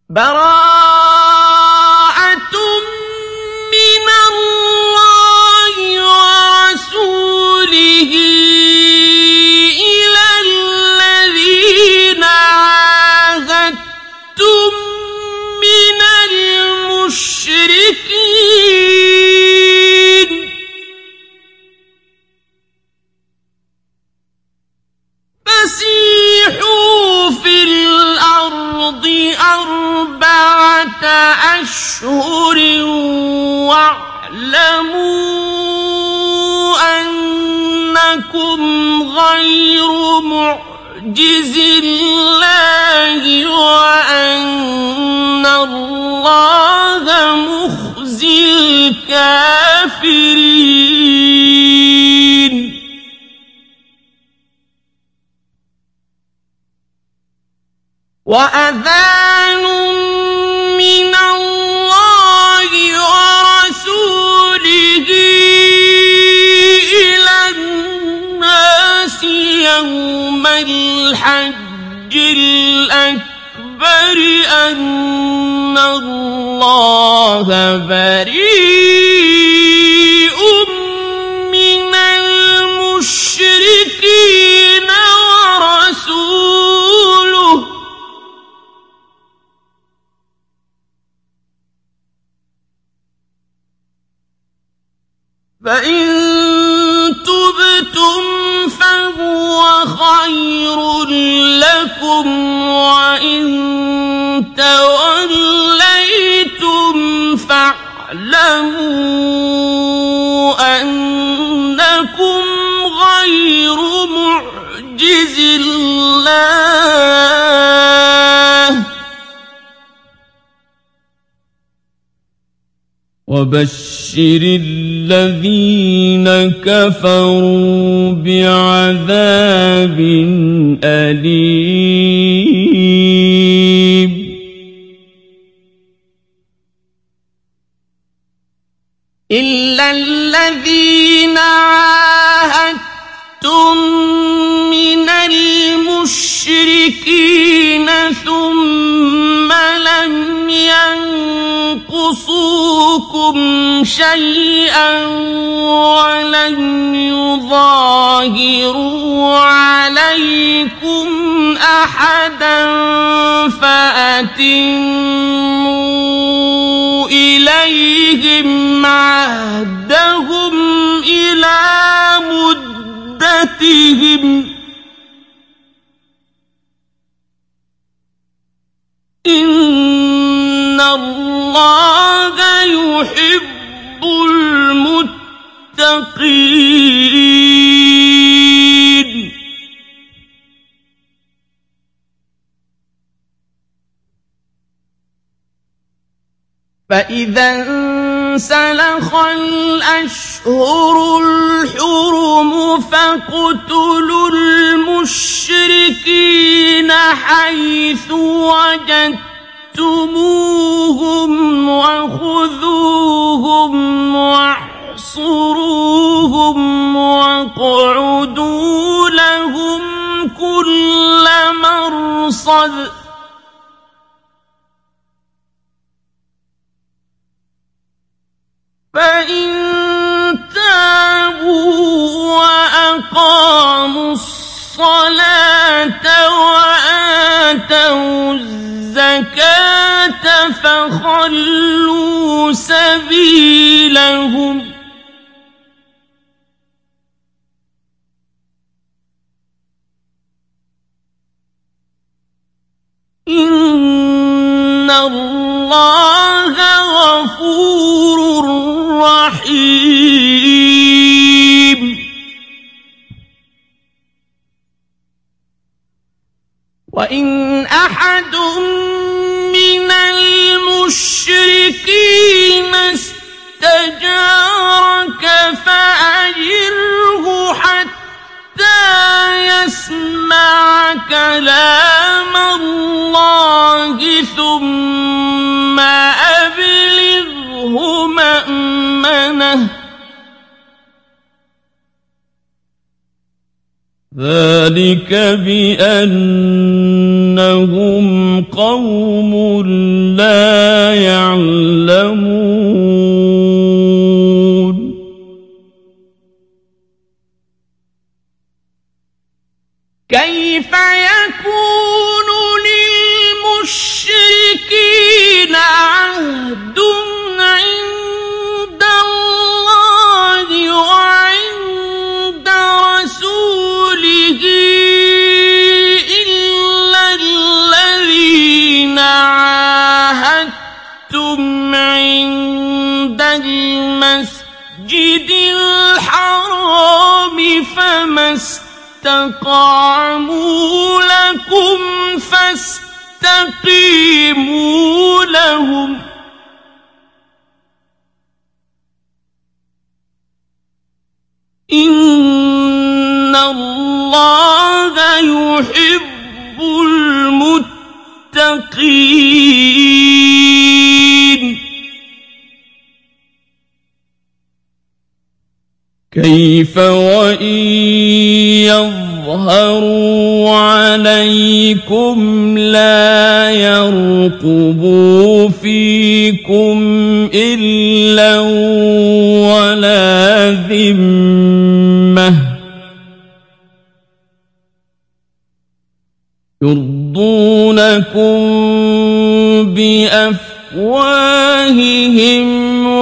براءة من الله ورسوله إلى الذين عاهدتم من المشركين فسيحوا في الأرض 4 أشهر واعلموا أنكم غير معجز الله وأن الله مخزي الكافرين وأذان من الله ورسوله إلى الناس يوم الحج الأكبر أن الله بريء من المشركين ورسوله فإن تبتم فهو خير لكم وإن توليتم فاعلموا أنكم غير معجز الله وبشر الذين كفروا بعذاب أليم إلا الذين عاهدتم من المشركين ثم لم ينقصوكم شيئا ولم يظاهروا عليكم أحدا فأتموا إليهم عهدهم إلى مدتهم إن الله يحب المتقين فإذا انسلخ الأشهر الحرم فاقتلوا المشركين حيث وجدتموهم وخذوهم واحصروهم واقعدوا لهم كل مرصد فإن تابوا وأقاموا الصلاة وآتوا الزكاة فخلوا سبيلهم إن الله غفور رحيم وإن أحد من المشركين استجارك فأجره حتى يسمع كلام الله ثم أبلغه مأمنه ذلك بأنهم قوم لا يعلمون كيف يكون للمشركين عهد عند الله وعند رسوله إلا الذين عاهدتم عند المسجد الحرام فما استقاموا لكم فاستقيموا لهم إن الله يحب المتقين كيف وإن يظهروا عليكم لا يرقبوا فيكم إلا ولا ذمة يرضونكم بأفواههم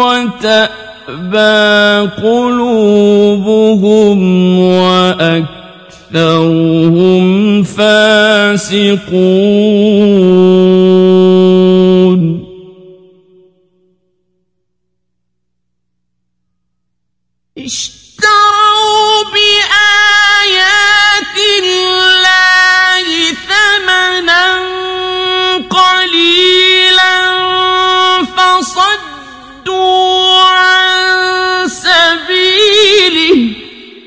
وتأبى قلوبهم وأكثرهم فاسقون اشتروا بآيات الله ثمنا قليلا فصدوا عن سبيله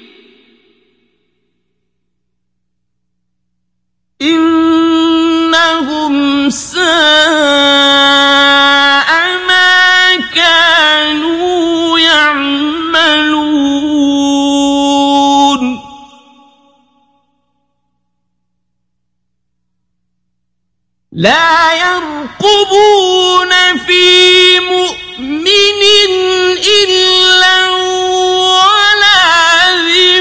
إنهم ساء ما كانوا يعملون لا يرقبون في مؤمن إلا ولا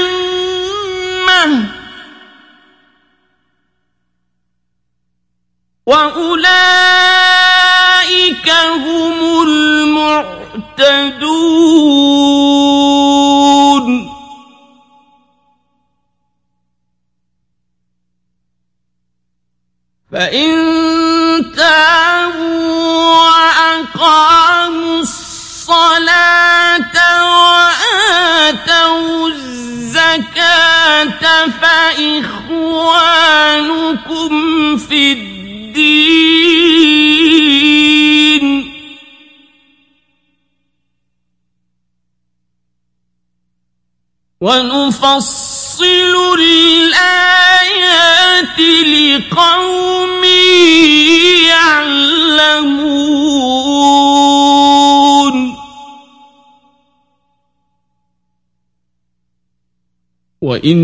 ذمة وأولئك هم المعتدون فإن تابوا وأقاموا الصلاة وآتوا الزكاة فإخوانكم في الدين ونفصل الآيات لقوم يعلمون وإن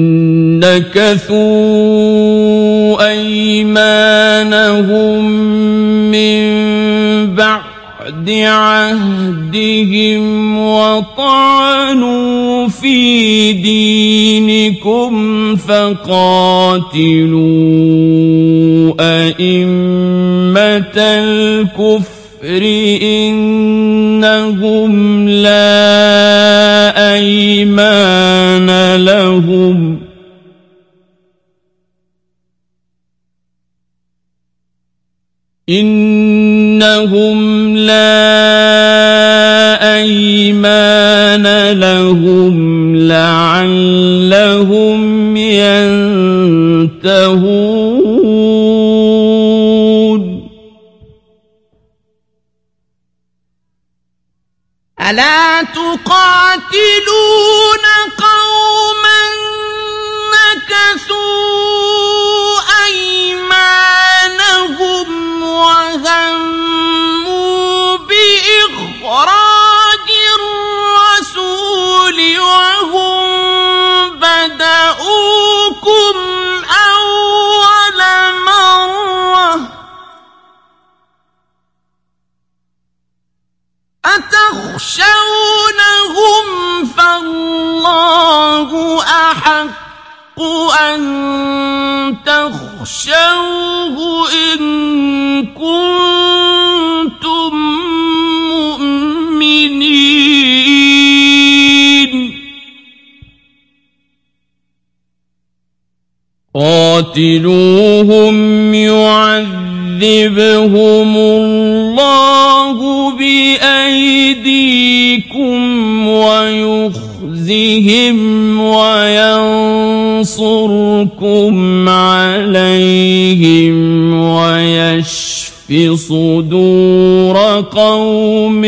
نكثوا أيمانهم من بعد عهدهم وطعنوا في دينكم فقاتلوا أئمة الكفر إنهم لا أيمان لهم إنهم لا أيمان لهم لعلهم ينتهون ألا تقاتلون قوما نكثوا أيمانهم وهموا بإخراج الرسول وهم بدأوا تخشونهم فالله أحق أن تخشوه إن كنتم مؤمنين قاتلوهم يعذبهم الله بأيديكم ويخزهم وينصركم عليهم ويشف صدور قوم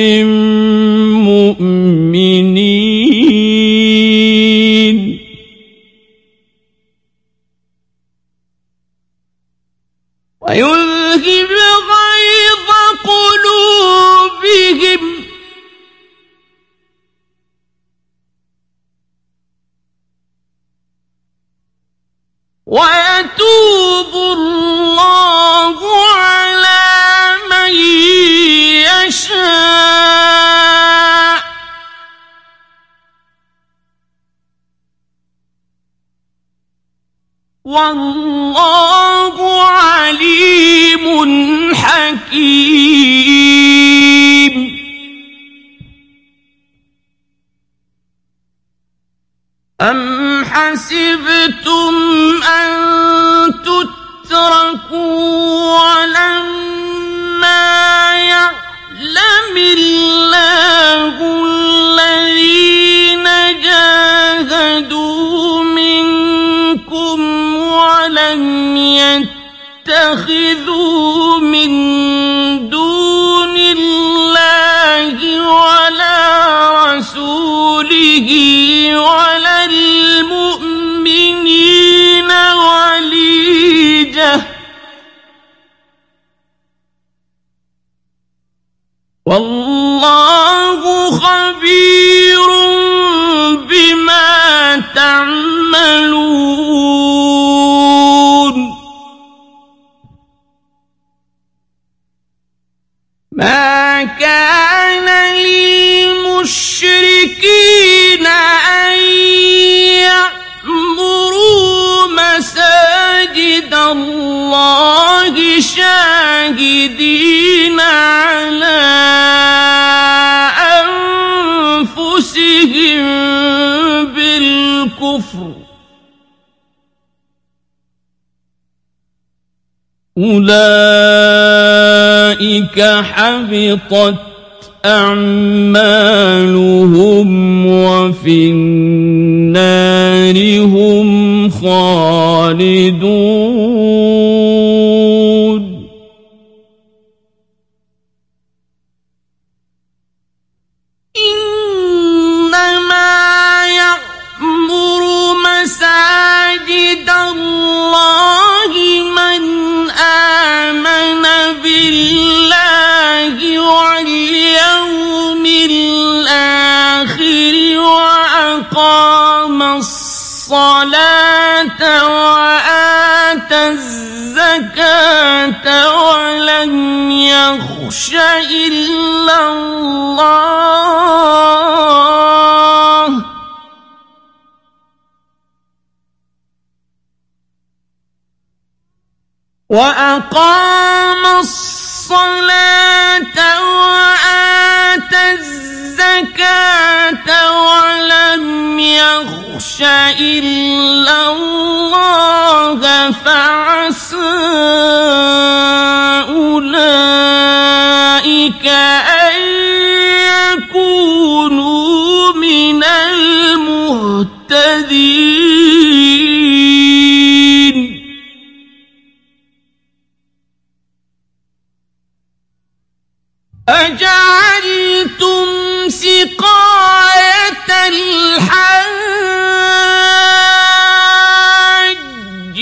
مؤمنين ويذهب غيظ قلوبهم ويتوب الله على من يشاء والله عليم حكيم أم حسبتم أن تتركوا ولما يعلم الله الذين جاهدوا منكم ولم يتخذوا من دون الله ولا رسوله ولا المؤمنين وليجة والله خبير بما تعملون ما كان للمشركين أن يعمروا مساجد الله شاهدين على أنفسهم بالكفر أولئك حبطت أعمالهم وفي النار هم خالدون إنما يعمر مساجد الله من آمن بالله واليوم الآخر وأقام الصلاة وآتى الزكاة ولم يخش إلا الله وأقام الصلاة وآتى الزكاة ولم يخش إلا الله فعسى أولئك أن يكونوا من المهتدين أجعلتم سقاية الحاج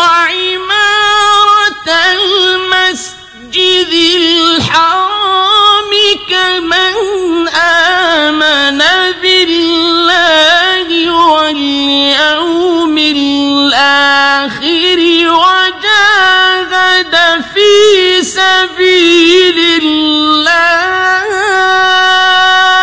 وعمارة المسجد الحرام كمن آمن بالله واليوم الآخر وجاهد في سبيل الله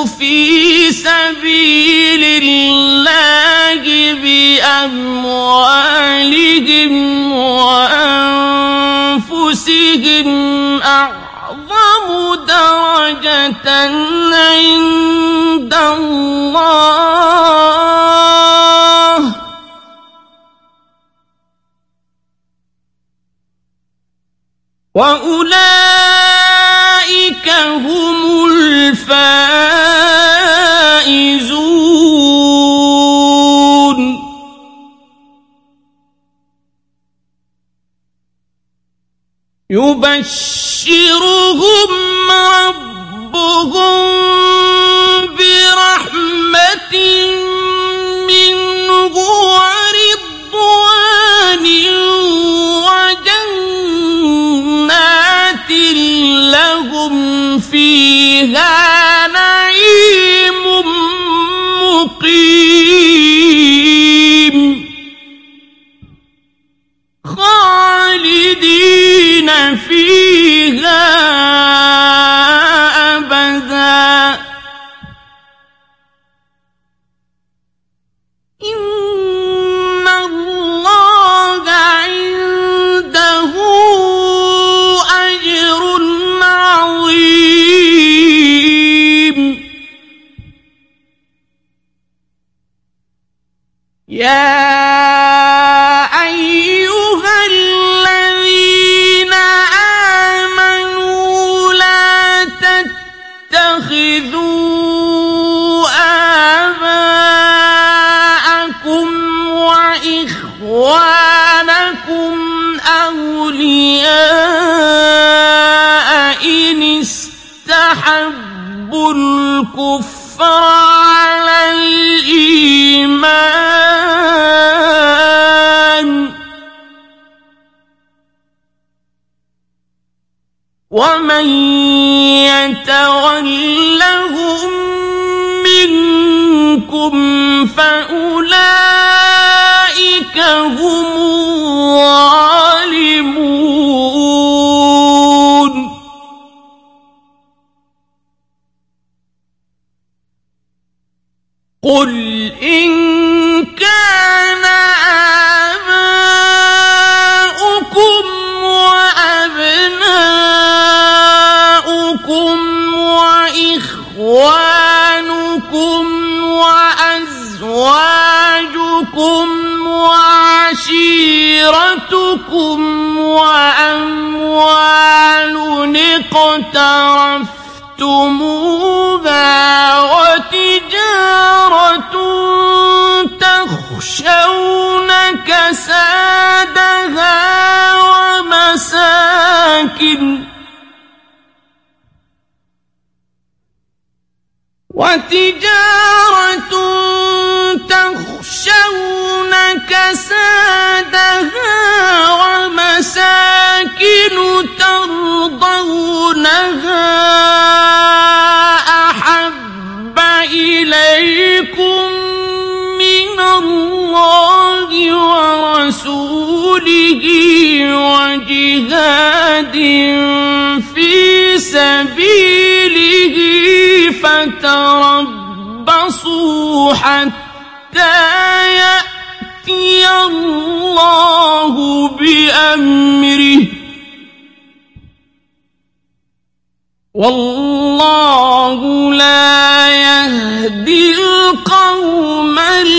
في سبيل الله بأموالهم وأنفسهم أعظم درجة عند الله وأولئك هم الفائزون. يبشرهم ربهم برحمة منه ورضوان وجنات لهم فيها نعيم مقيم خالدين فيها أبدا إن الله عنده أجر عظيم. يا أيها الذين آمنوا لا تتخذوا آباءكم وإخوانكم أولياء إن استحبوا الكفر على الإيمان ومن يتولهم منكم فأولئك هم الظالمون. قل إن كان آباؤكم وأبناؤكم وإخوانكم وأزواجكم وعشيرتكم وأموال اقترفتموها وتجارة تخشون كسادها وتجارة تخشون كسادها ومساكن ترضونها أحب إليكم من الله ورسوله وجهاد في سبيله فتربصوا حتى يأتي الله بأمره والله لا يهدي القوم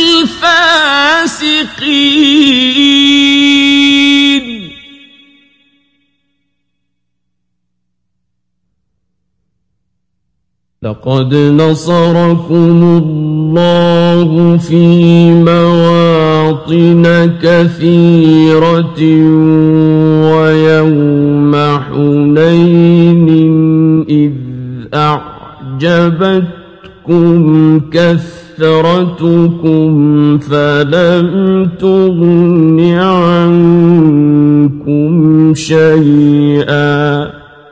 الفاسقين. لقد نصركم الله في مواطن كثيرة ويوم حنين إذ أعجبتكم كثرتكم فلم تغن عنكم شيئا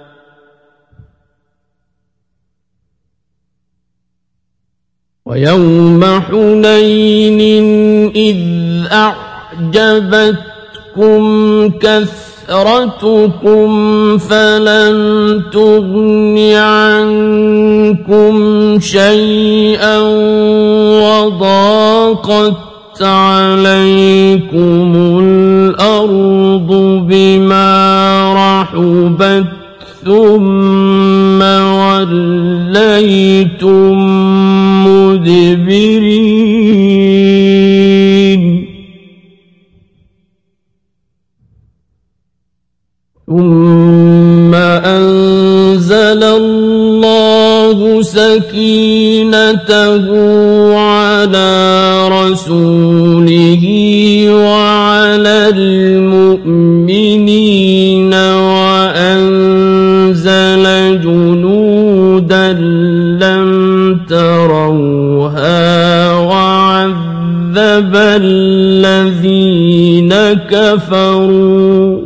ويوم حنين إذ أعجبتكم كثرتكم كثرتكم فلن تغن عنكم شيئا وضاقت عليكم الأرض بما رحبت ثم وليتم مدبرين ثم أنزل الله سكينته على رسوله وعلى المؤمنين وأنزل جنودا لم تروها وعذب الذين كفروا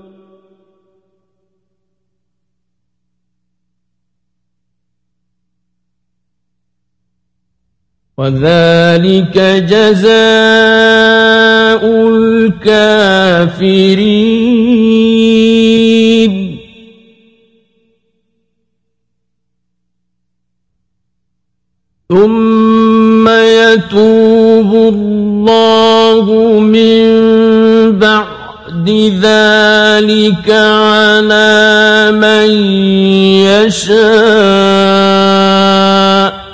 وذلك جزاء الكافرين ثم يتوب الله من بعد ذلك على من يشاء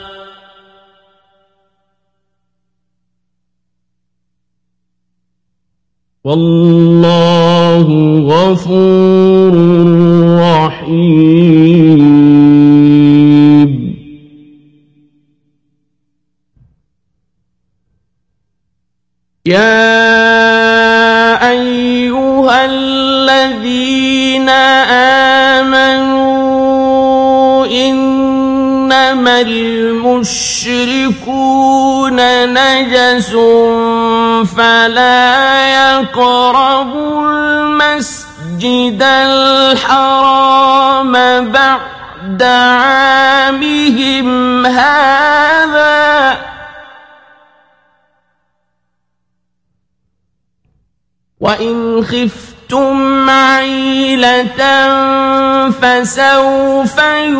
والله غفور رحيم يا أيها الذين آمنوا إنما المشركون نجس فلا يقربوا المسجد الحرام بعد عامهم هذا وإن خفتم عيلة فسوف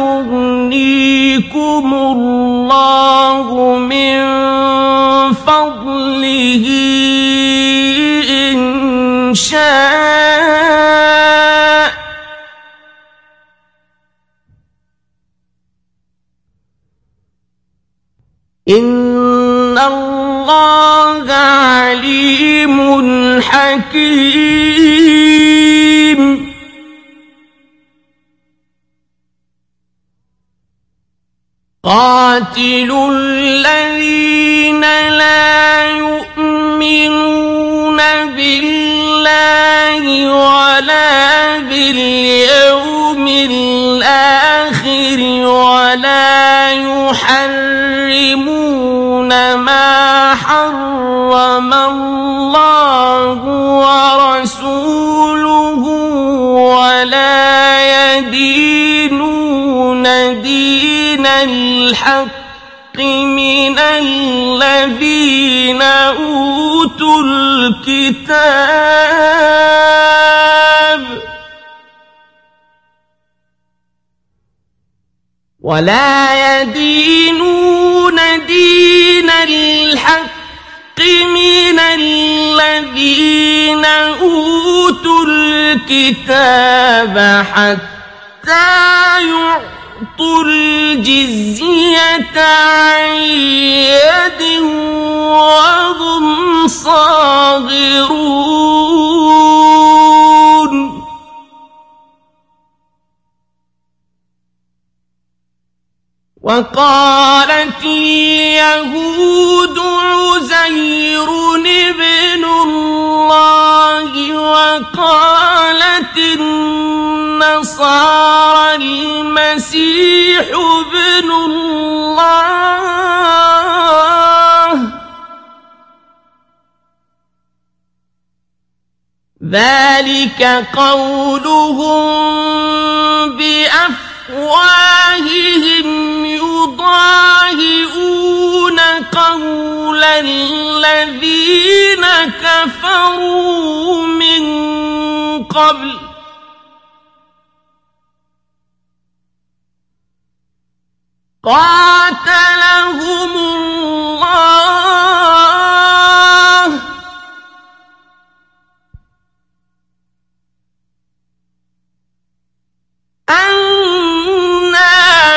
يغنيكم الله من فضله إن شاء إن الله عليم حكيم قاتلوا الذين لا يؤمنون بالله ولا باليوم الآخر ولا يحرمون ما حرم الله ورسوله ولا يدينون دين الحق من الذين أوتوا الكتاب ولا يدينون دين الحق من الذين أوتوا الكتاب حتى يعطوا الجزية عن يد وهم صاغرون وقالت اليهود عزير ابن الله وقالت النصارى المسيح ابن الله ذلك قولهم بأفواههم يضاهئون قول الذين كفروا من قبل قاتلهم الله أنى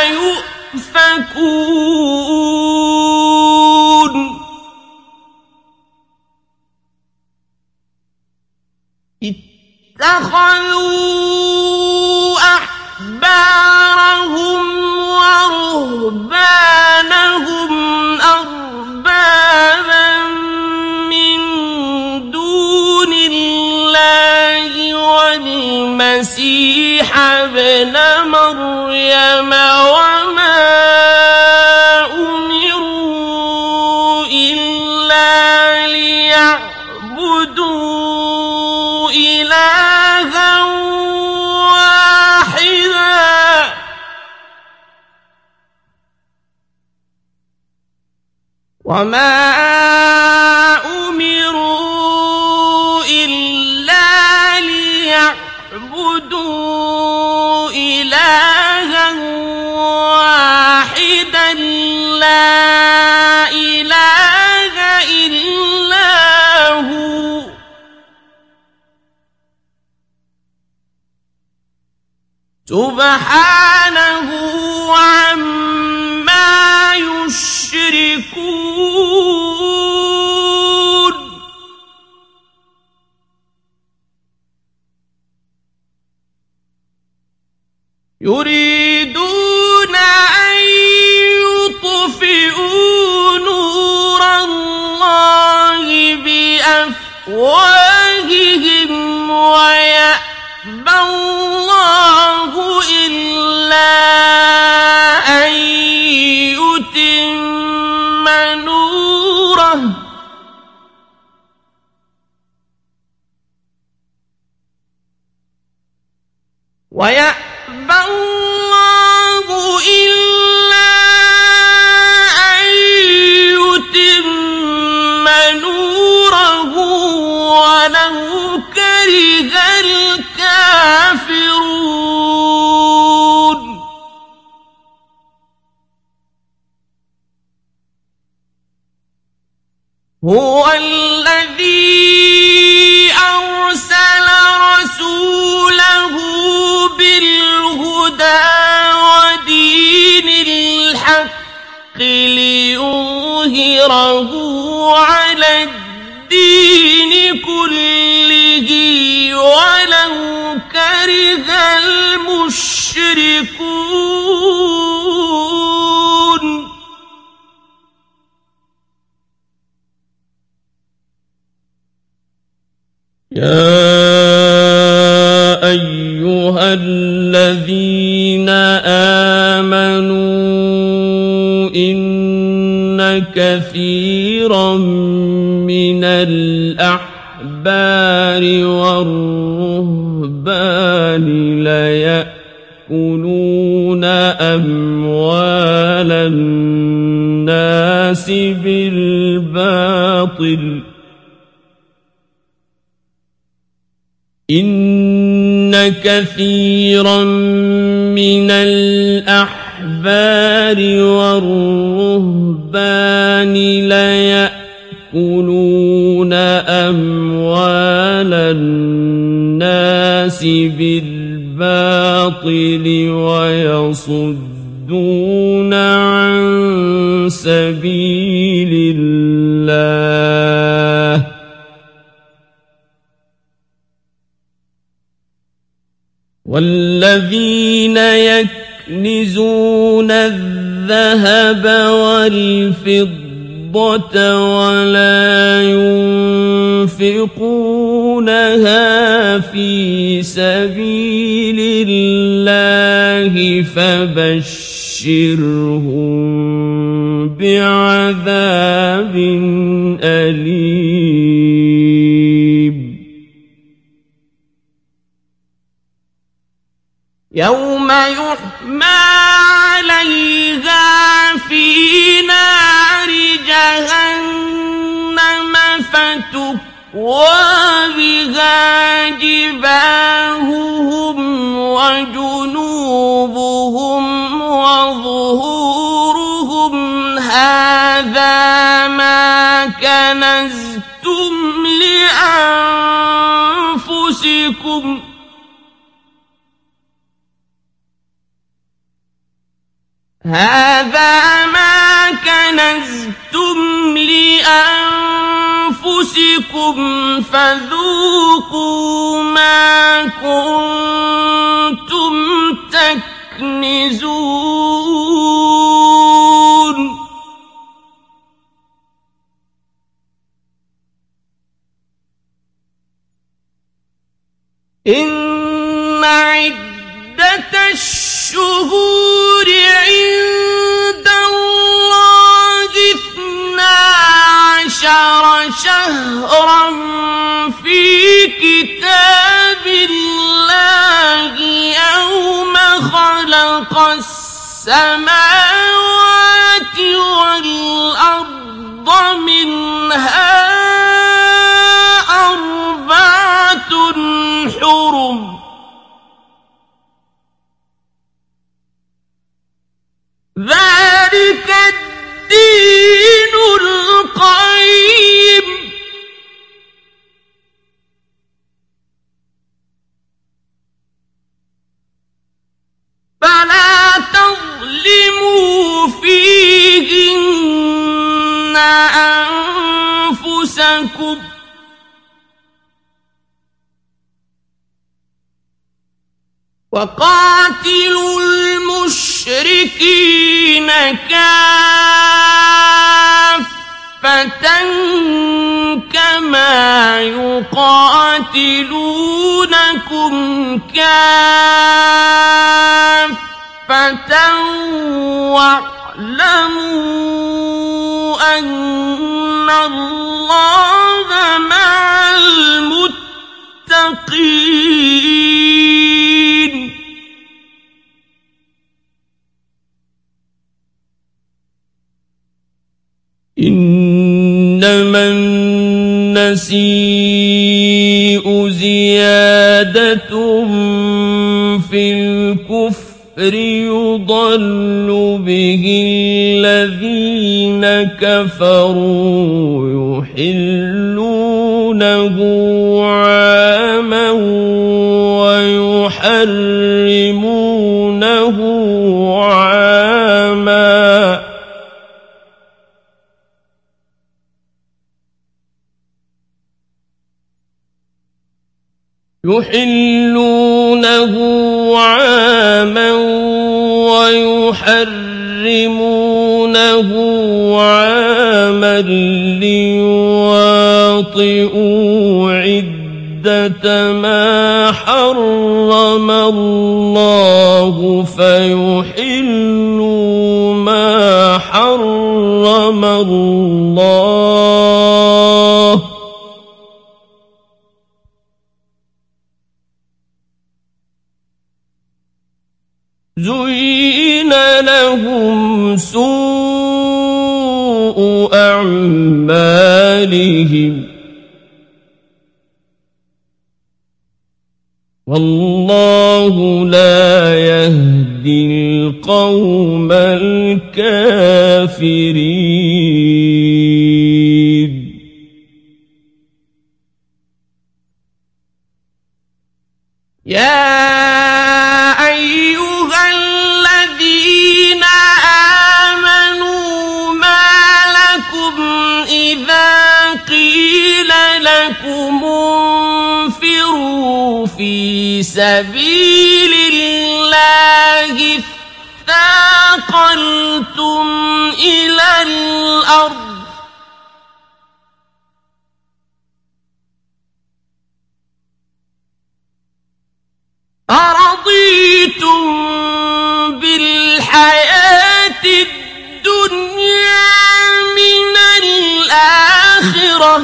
يؤفكون اتخذوا أحبارهم ورهبانهم أربابا من دون الله والمسيح ابن مريم وما أمروا إلا ليعبدوا إلها واحدا وما أمروا إلا ليعبدوا إلها واحدا لا إله إلا هو سبحانه عما يشركون يريدون أن يطفئوا نور الله بأفواههم ويأبى الله إلا أن يتم نوره ويأبى الله إلا أن يتم نوره ولو كره الكافرون هو الذي أرسل رسوله بالهدى ودين الحق ليظهره على الدين كله ولو كره المشركون يا أيها الذين آمنوا إن كثيرا من الأحبار والرهبان ليأكلون أموال الناس بالباطل إن كثيرا من الأحبار والرهبان ليأكلون أموال الناس بالباطل ويصدون عن سبيل الله والذين يكنزون الذهب والفضة ولا ينفقونها في سبيل الله فبشرهم بعذاب أليم يوم يحمى عليها في نار جهنم فتكوى بها جباههم جباههم وجنوبهم وظهورهم هذا ما كنزتم لأنفسكم هذا ما كنزتم لأنفسكم فذوقوا ما كنتم تكنزون إن عدة الشهور عند الله 12 شهرا في كتاب الله يوم خلق السماوات والأرض منها 4 حرم ذلك الدين القيم فلا تظلموا فيهن أنفسكم وقاتلوا المشركين كافة كما يقاتلونكم كافة واعلموا أن الله مع المتقين إنما النسيء زيادة في الكفر يضل به الذين كفروا يحلونه عاما ويحرمونه عاما ويحرمونه عاما ليواطئوا عدة ما حرم الله فيحلوا ما حرم الله زين لهم سوء أعمالهم والله لا يهدي القوم الكافرين يا أيها الذين آمنوا ما لكم إذا قيل لكم انفروا في سبيل الله اثاقلتم إلى الأرض أرضيتم بالحياة الدنيا من الآخرة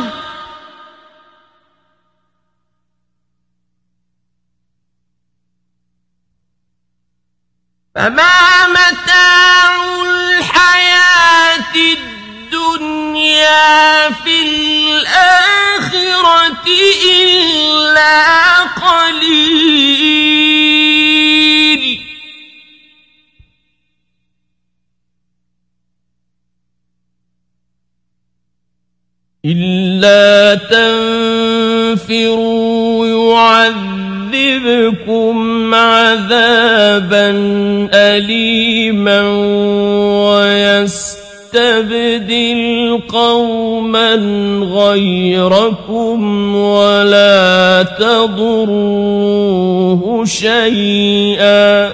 فما متاع الحياة الدنيا في الآخرة إلا قليل إلا تنفروا يعذبكم عذابا أليما ويستبدل قوما غيركم ولا تضروه شيئا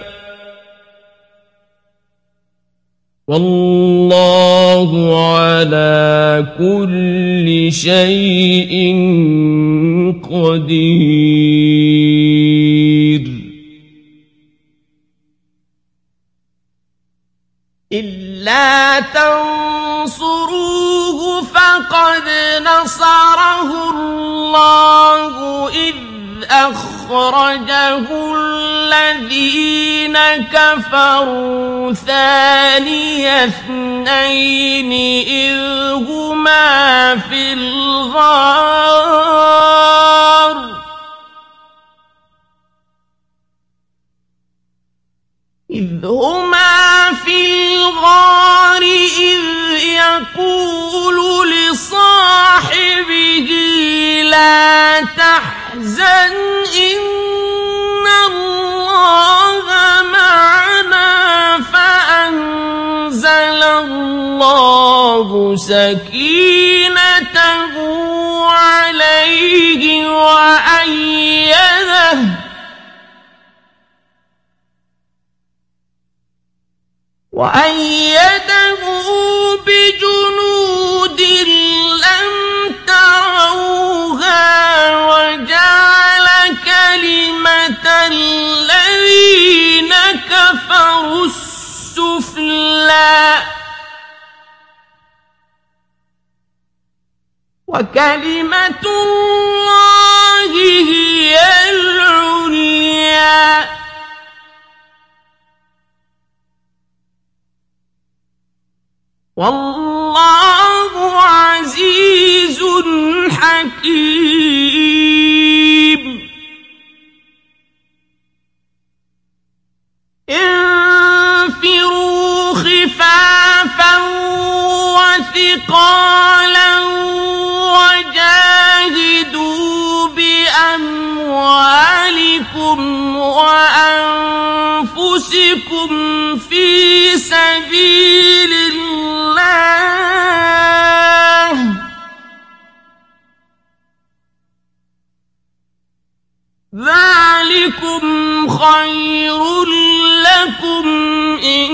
والله على كل شيء قدير. إلا تنصروه فقد نصره الله إذ أخرجه الذين كفروا ثاني اثنين إذ هما في الغار إذ يقول لصاحبه لا تحزن إن الله معنا فأنزل الله سكينته عليه وأيده بجنود لم تروها وجعل كلمة الذين كفروا السفلى وكلمة الله هي العليا والله عزيز حكيم. انفروا خفافا وثقالا وجاهدوا بأموالكم وأنفسكم في سبيل الله ذلكم خير لكم إن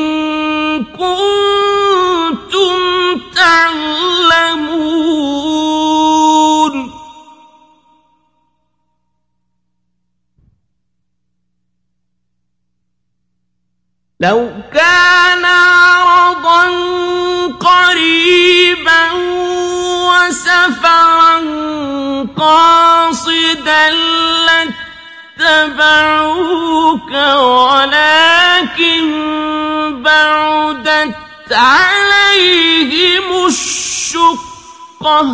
كنتم تعلمون. لو كان عرضا قريبا وسفرا قاصدا لاتبعوك ولكن بعدت عليهم الشقة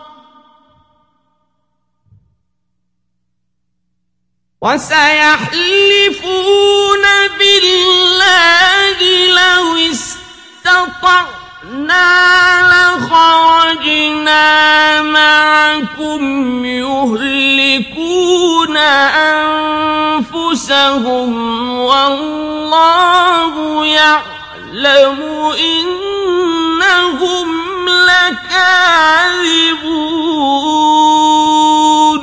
وسيحلفون بالله لو استطعنا لخرجنا معكم يهلكون أنفسهم والله يعلم إنهم لكاذبون.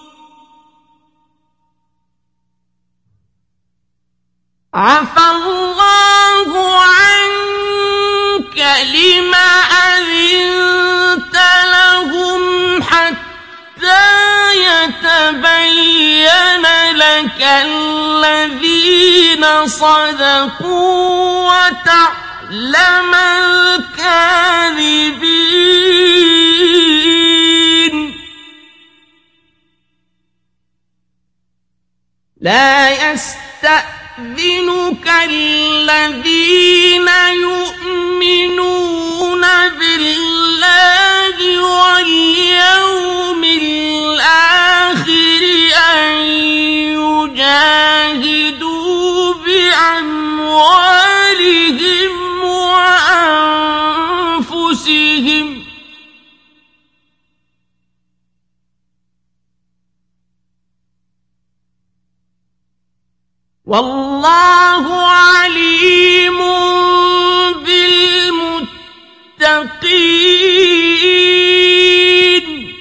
عفى الله عنك لم أذنت لهم حتى يتبين لك الذين صدقوا وتعلم الكاذبين. لا يستأذنك الذين يؤمنون بالله واليوم الآخر أن يجاهدوا بأموالهم وأنفسهم والله عليم بالمتقين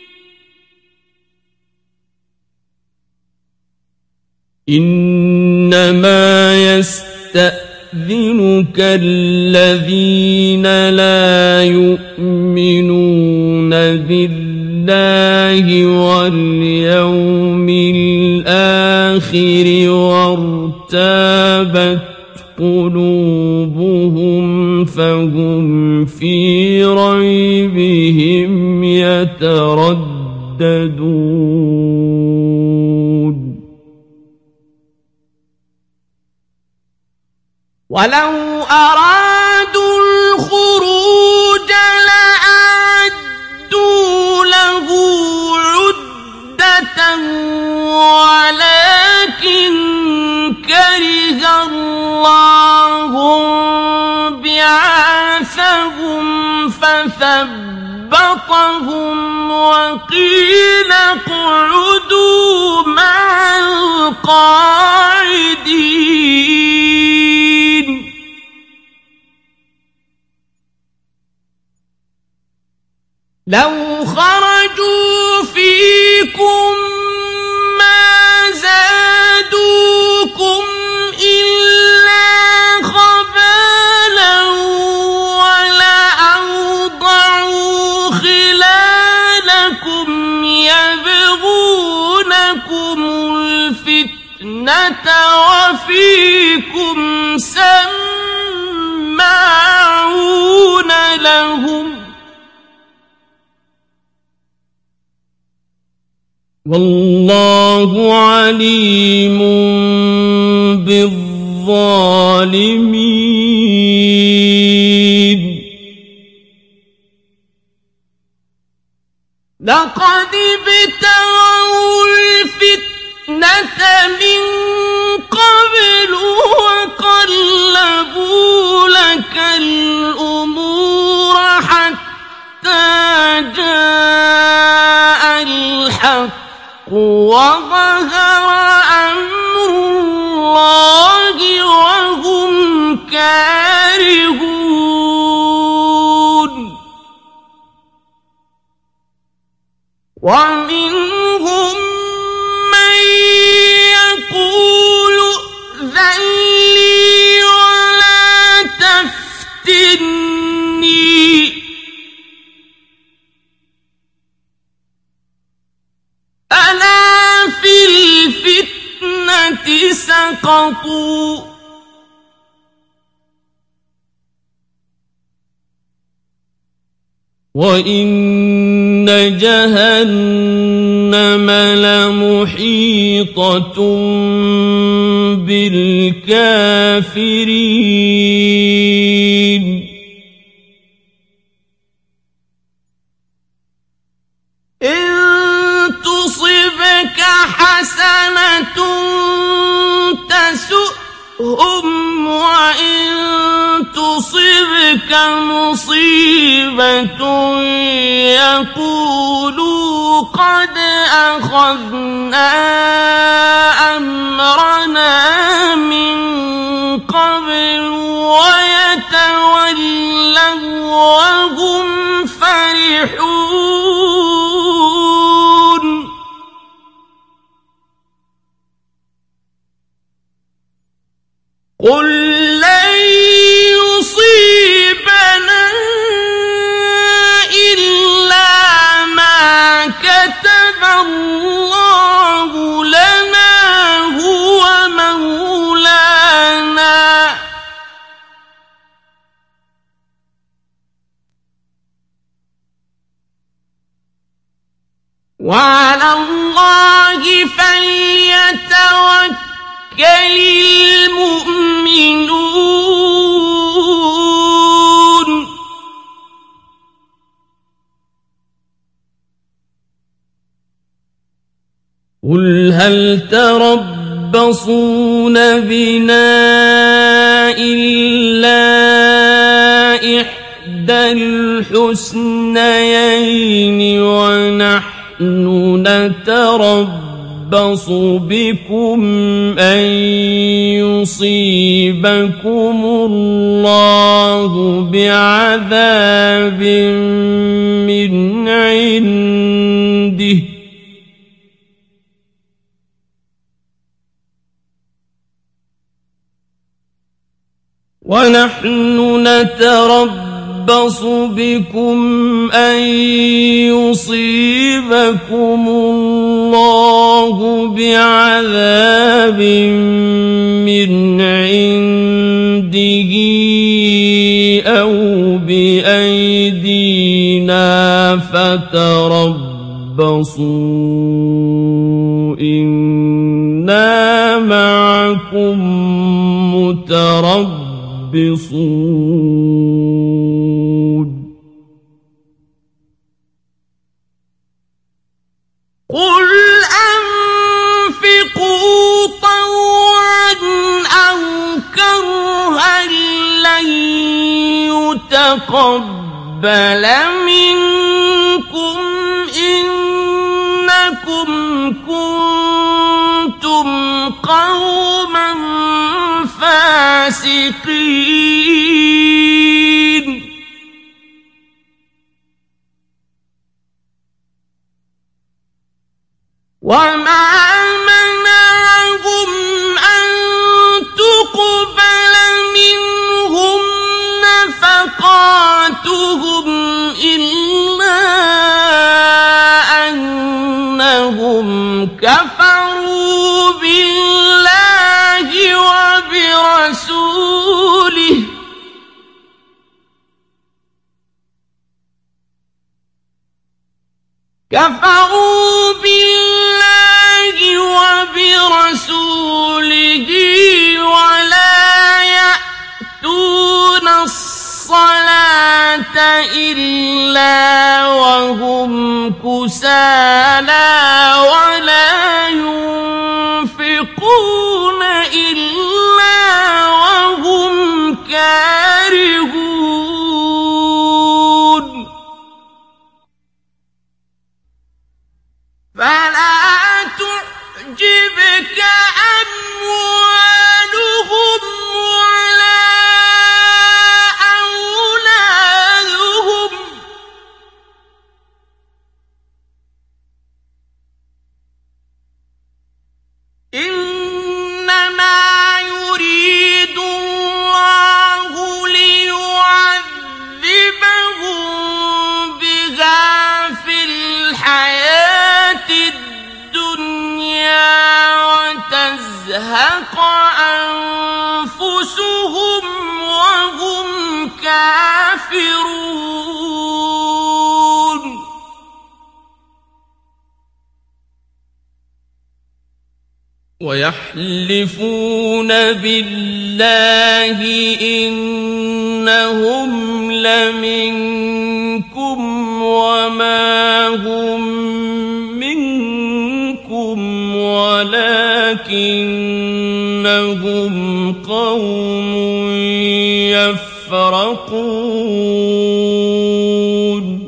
إنما يستأذنك الذين لا يؤمنون بالله واليوم الآخر وارتابت قلوبهم فهم في ريبهم يترددون ولو أرادوا الخروج لأعدوا له عدة ولكن كره الله بعاثهم فثبطهم وقيل اقعدوا مع القاعدين لو خرجوا فيكم ما زادوكم إلا خبالا ولأوضعوا خلالكم يبغونكم الفتنة وفيكم سماعون لهم والله عليم بالظالمين لقد ابتغوا الفتنة من قبل وقلبوا لك الأمور حتى جاء الحق وظهر أمر الله وهم كارهون ومنهم من يقول ائذن لي ولا تفتني ألا في الفتنة سقطوا وإن جهنم لمحيطة بالكافرين إن تصبك حسنة تسؤهم وإن تصبك مصيبة يقولوا قد أخذنا أمرنا من قبل ويتولوا وهم فرحون قل لن يصيبنا إلا ما كتب الله لنا هو مولانا وعلى الله فليتوكل المؤمنون قل هل تربصون بنا إلا إحدى الحسنيين ونحن نتربص يتربص بكم أن يصيبكم الله بعذاب من عنده ونحن نتربص بكم أن يصيبكم الله بعذاب من عنده أو بأيدينا فتربصوا إنا معكم متربصون قل أنفقوا طوعا أو كرها لن يتقبل منكم إنكم كنتم قوما فاسقين وما منعهم أن تقبل منهم نفقاتهم إلا أنهم كفروا بالله وبرسوله ولا يأتون الصلاة إلا وهم كسالى ولا ينفقون إلا وهم كارهون فلا تعجبك أموالهم ولا أولادهم إنما يريد الله ليعذبهم بها في الحياة الدنيا وتزهق أنفسهم وهم كافرون ويحلفون بالله إنهم لمنكم وما هم منكم ولكنهم قوم يفرقون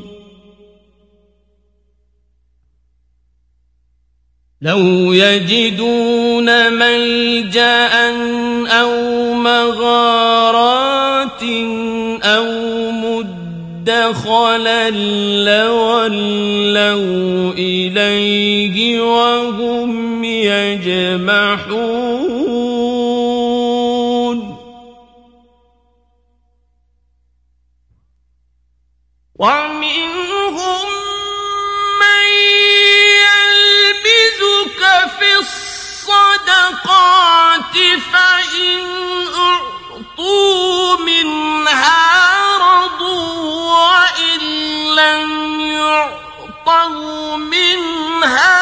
لو يجدون ملجأ أو مغارات أو مدخلا لولوا إليه وهم يجمحون ومنهم من يلمزك في الصدقات فإن أعطوا منها رضوا وإن لم يعطوا منها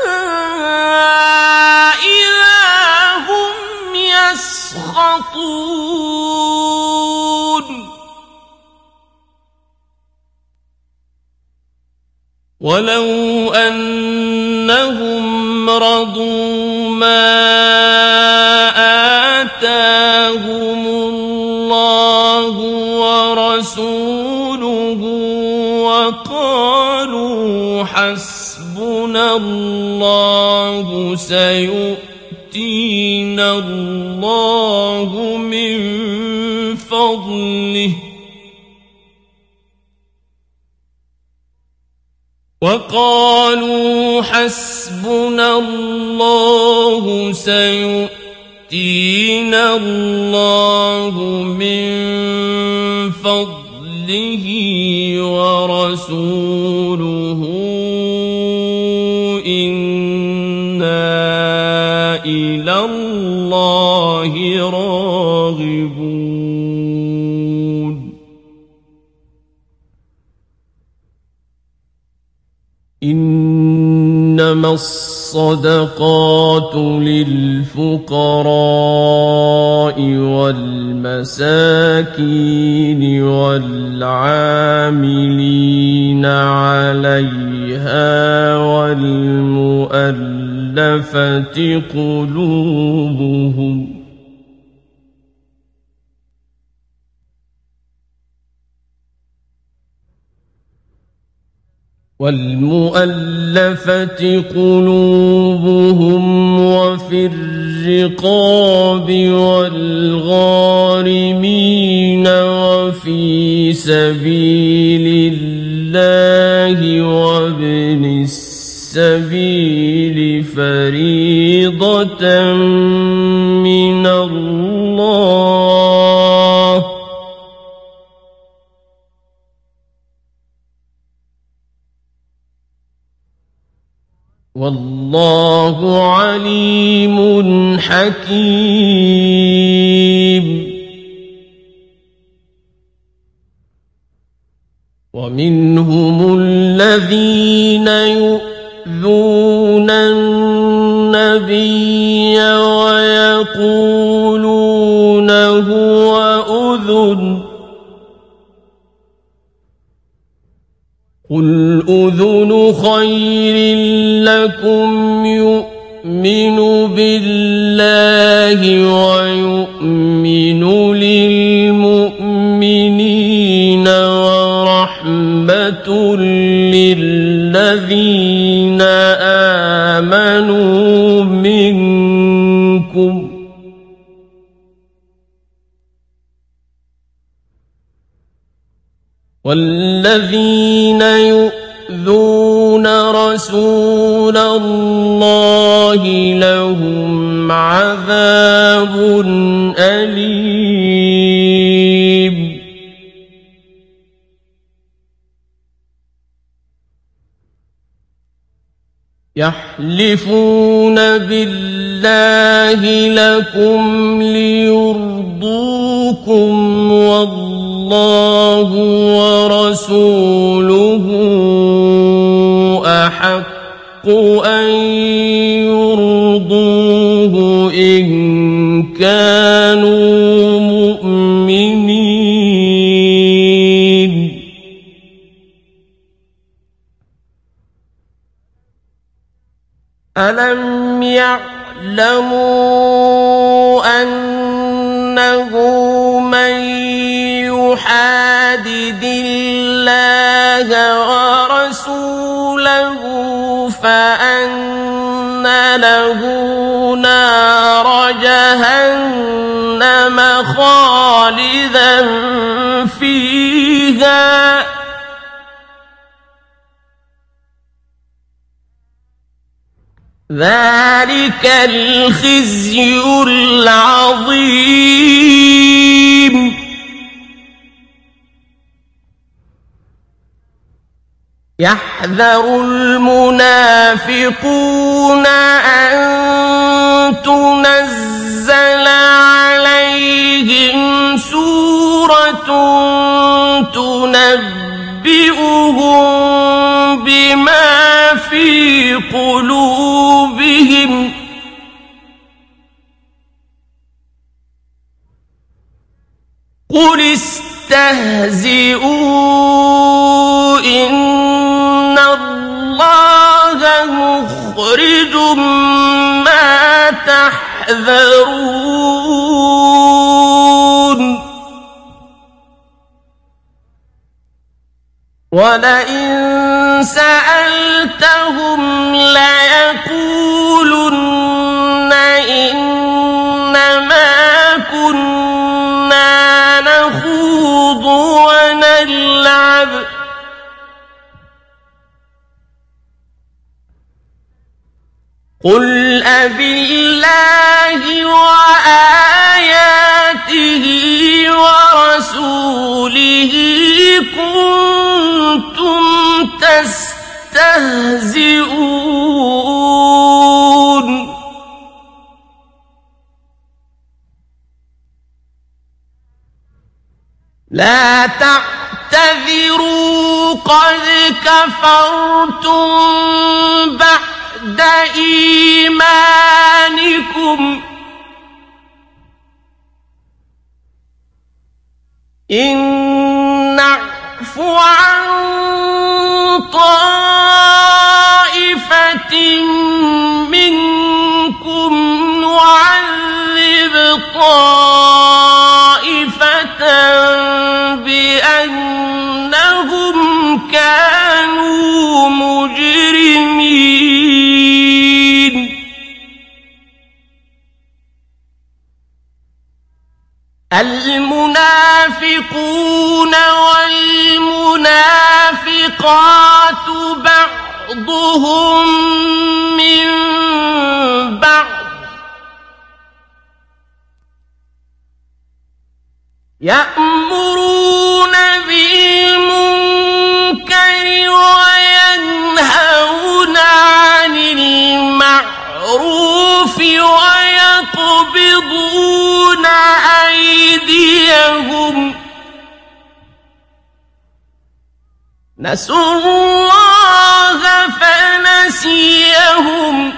إذا هم يسخطون ولو أنهم رضوا ما آتاهم الله ورسوله وقالوا حسبنا الله اللَّهُ سَيُؤْتِينَا اللَّهُ مِن فَضْلِهِ وَقَالُوا حَسْبُنَا اللَّهُ سَيُؤْتِينَا اللَّهُ مِن فَضْلِهِ وَرَسُولُهُ إِنَّا إِلَى اللَّهِ راغبون إنما الصدقات للفقراء والمساكين والعاملين عليها والمؤلفة قلوبهم وفي الرقاب والغارمين وفي سبيل الله وابن السبيل فريضة من الله والله عليم حكيم ومنهم الذين يؤذون النبي ويقولون هو أذن قل أذن خير لكم يؤمن بالله ويؤمن للمؤمنين ورحمة للذين آمنوا منكم والذين يؤذون رسول الله لهم عذاب أليم يحلفون بالله لكم ليرضوكم والله ورسوله أحق أن يرضوه إن كانوا مؤمنين ألم يعلموا أنه من يحادد الله ورسوله فأن له نار جهنم خالدا فيها ذلك الخزي العظيم يحذر المنافقون أن تنزل عليهم سورة تنبئهم بما في قلوبهم قل استهزئوا إن الله مخرج ما تحذرون ولئن سألتهم ليقولن اللعب قل أبالله وآياته ورسوله كنتم تستهزئون لا تعتذروا قد كفرتم بعد إيمانكم إن نعف عن طائفة منكم نعذب طائفة بأنهم كانوا مجرمين المنافقون والمنافقات بعضهم من بعض يأمرون بالمنكر وينهون عن المعروف ويقبضون أيديهم نسوا الله فنسيهم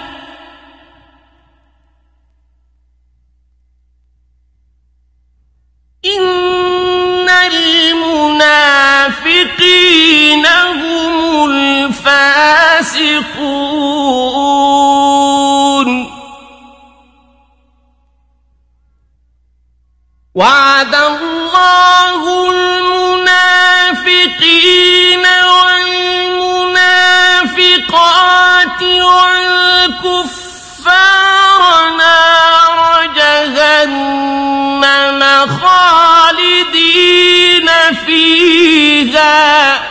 إن المنافقين هم الفاسقون وعد الله المنافقين والمنافقات والكفار نار جهنم خالدين فيها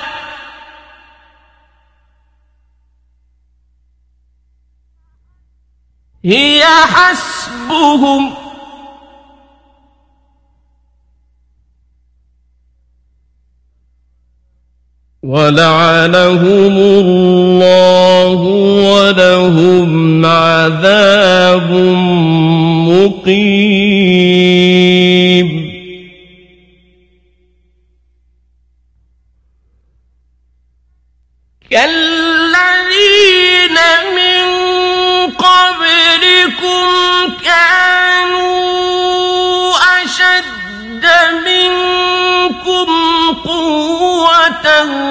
هي حسبهم ولعنهم الله ولهم عذاب مقيم كالذين من قبلكم كانوا أشد منكم قوة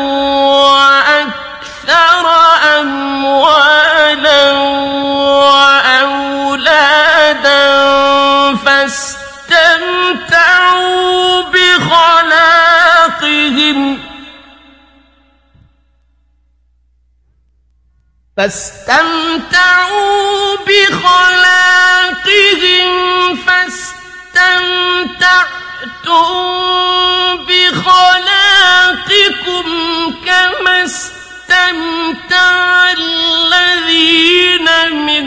وأكثر أموالا وأولادا فاستمتعوا بخلاقهم فاستمتعتم بخلاقكم كما استمتع الذين من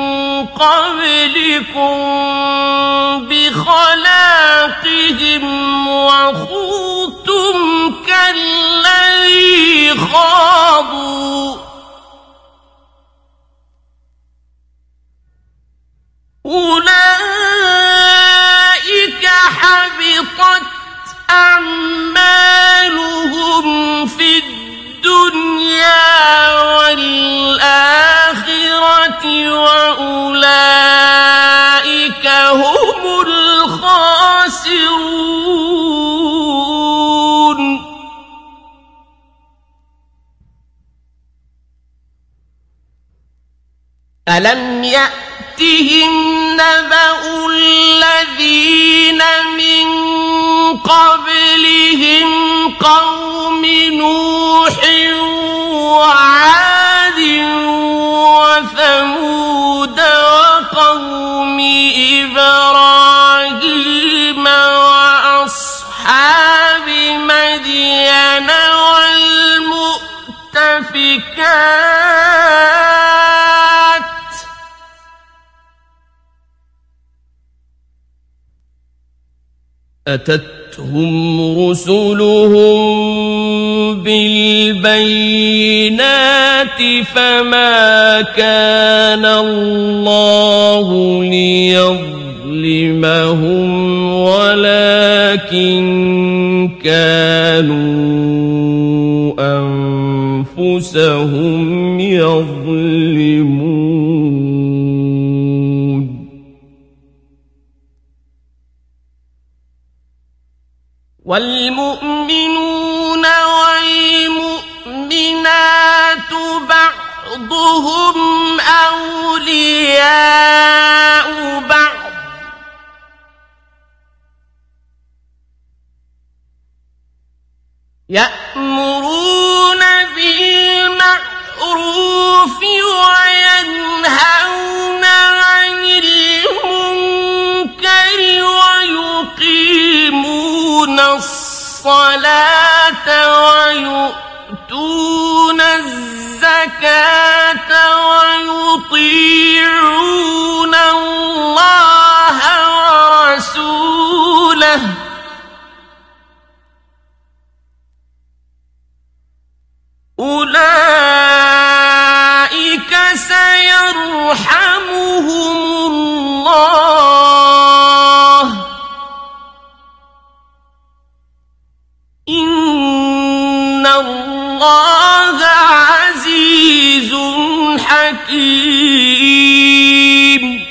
قبلكم بخلاقهم وخوضتم كالذي خاضوا أولئك حبطت أعمالهم في الدنيا والآخرة وأولئك هم الخاسرون ألم يأتهم نبأ الذين من قبلهم قوم نوح وعاد وثمود وقوم إبراهيم وأصحاب مدين المؤتفكات أتتهم رسلهم بالبينات فما كان الله ليظلمهم ولكن كانوا أنفسهم يظلمون والمؤمنون والمؤمنات بعضهم أولياء بعض يأمرون بالمعروف وينهون عن المنكر ويقيمون الصلاة ويؤتون الزكاة ويطيعون الله ورسوله أولئك سيرحمهم الله إن الله عزيز حكيم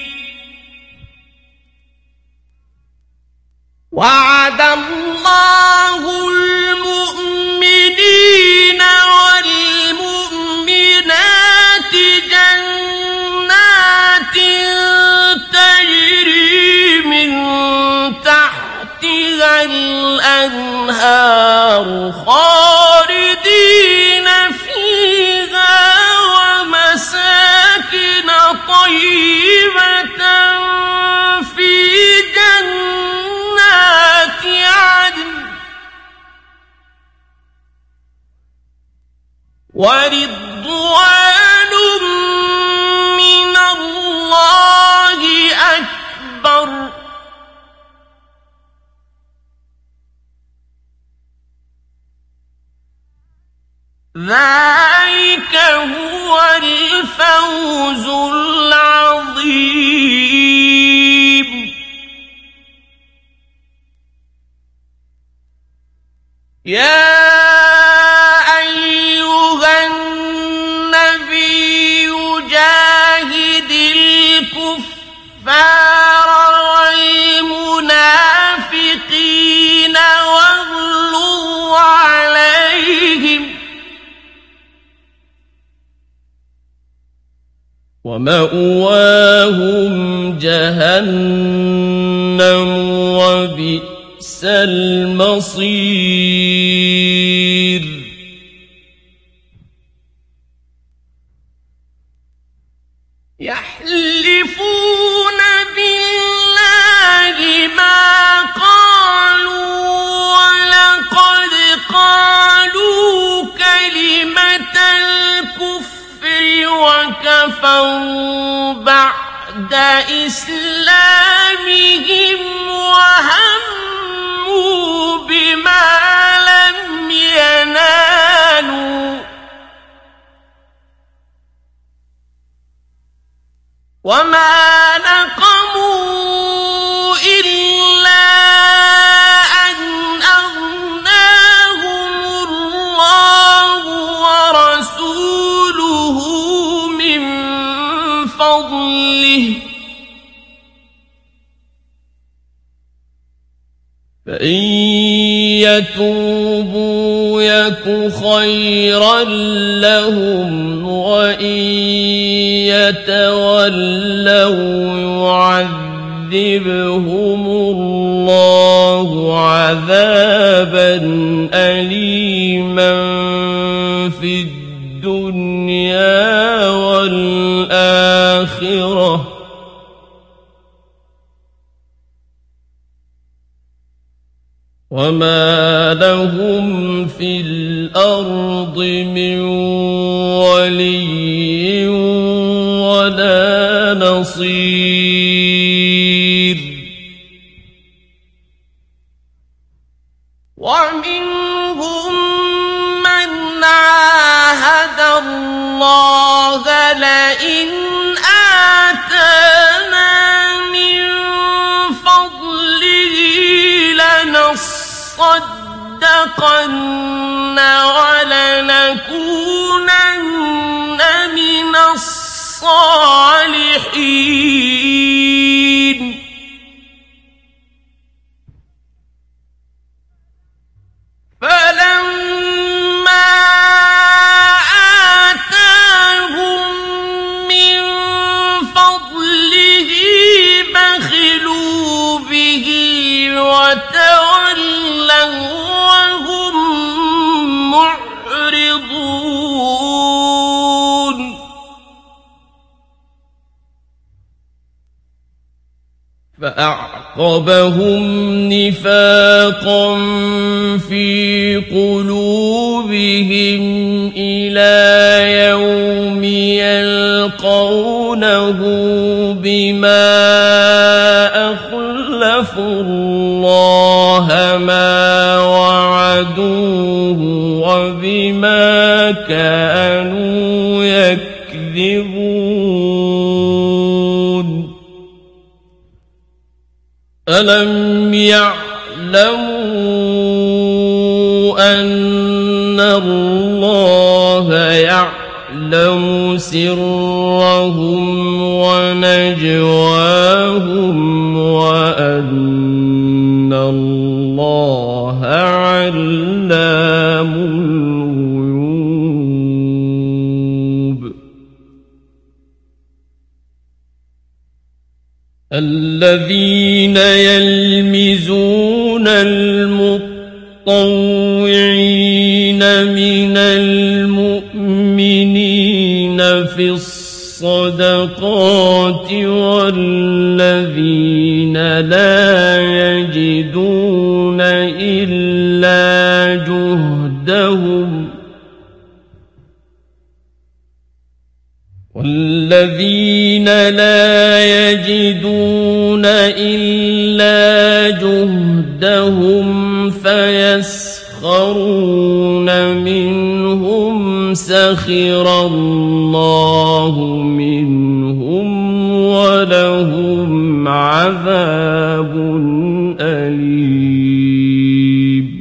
وعد الله المؤمنين والمؤمنات جنات تجري من تحتها الأنهار خالدين فيها ومساكن طيبة في جنات عدن ورضوان من الله أكبر ذلك هو الفوز العظيم يا أيها النبي جاهد الكفار والمنافقين واغلظ عليهم ومأواهم جهنم وبئس المصير يحلفون بالله ما قالوا ولقد قالوا كلمة الكفر وكفروا بعد إسلامهم وهموا بما لم ينالوا وما نقموا إلا أن أغناهم الله ورسوله من فضله فإن يتوبوا يك خيرا لهم وإن يتولوا يعذبهم الله عذابا أليما في الدنيا والآخرة وما لهم في الأرض من ولي ولا نصير ومنهم من عاهد الله لئن آتانا من فضله لنصدقن ولنكونن من الصالحين فلما آتاهم من فضله بخلوا به وتولوا وهم معرضون فأعقبهم نفاقا في قلوبهم إلى يوم يلقونه بما أخلفوا الله ما وعدوه وبما كانوا يكذبون ألم يعلموا أن الله يعلم سرهم ونجواهم وأن الله علام الغيوب الذين يلمزون المطوعين من المؤمنين في الصدقات والذين لا يجدون إلا جهدهم فيسخرون منهم سخر الله منهم ولهم عذاب أليم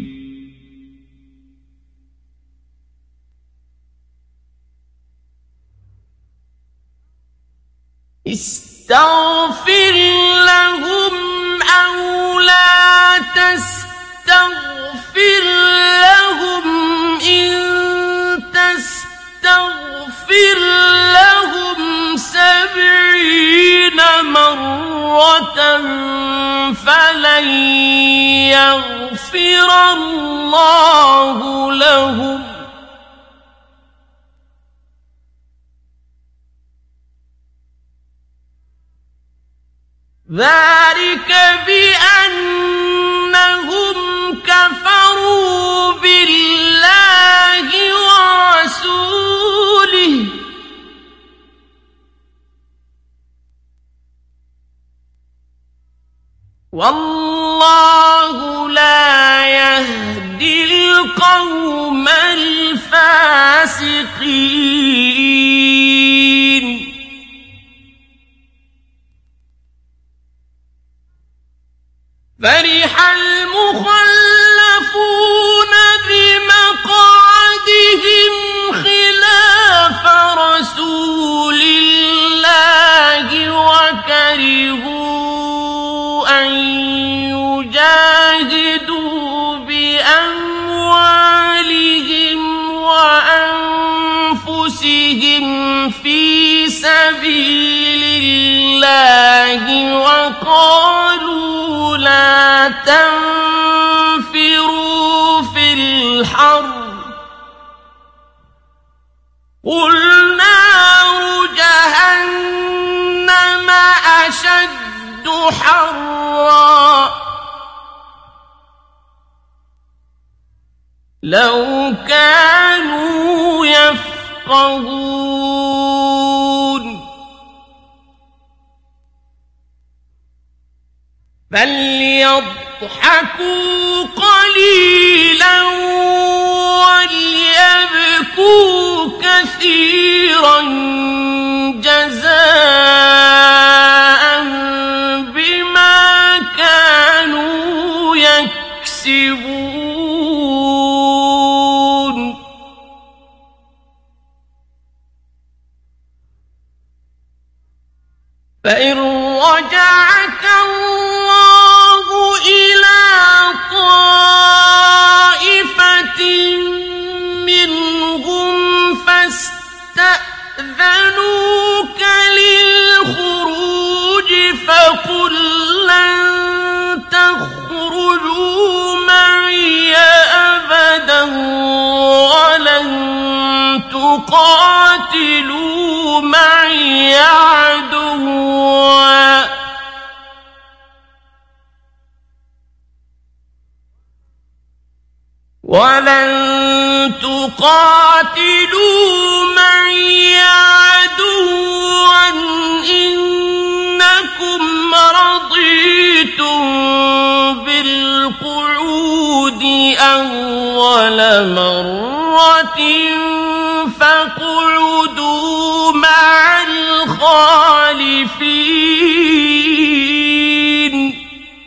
استغفر لهم أو لا تستغفر لهم إن تستغفر لهم 70 مرة فلن يغفر الله لهم ذلك بأنهم كفروا بالله ورسوله والله لا يهدي القوم الفاسقين فرح المخلفون بمقعدهم خلاف رسول الله وكرهوا أن يجاهدوا بأموالهم وأنفسهم في سبيل الله وقالوا لا تنفروا في الحر قل نار جهنم أشد حرا لو كانوا يفقهون فليضحكوا قليلا وليبكوا كثيرا جزاء بما كانوا يكسبون فإن رجعك الله إلى طائفة منهم فاستأذنوك للخروج فقل لن تخرجوا معي أبدا ولن تقاتلوا معي عدوا إنكم رضيتم بالقعود أول مرة فاقعدوا مع الخالفين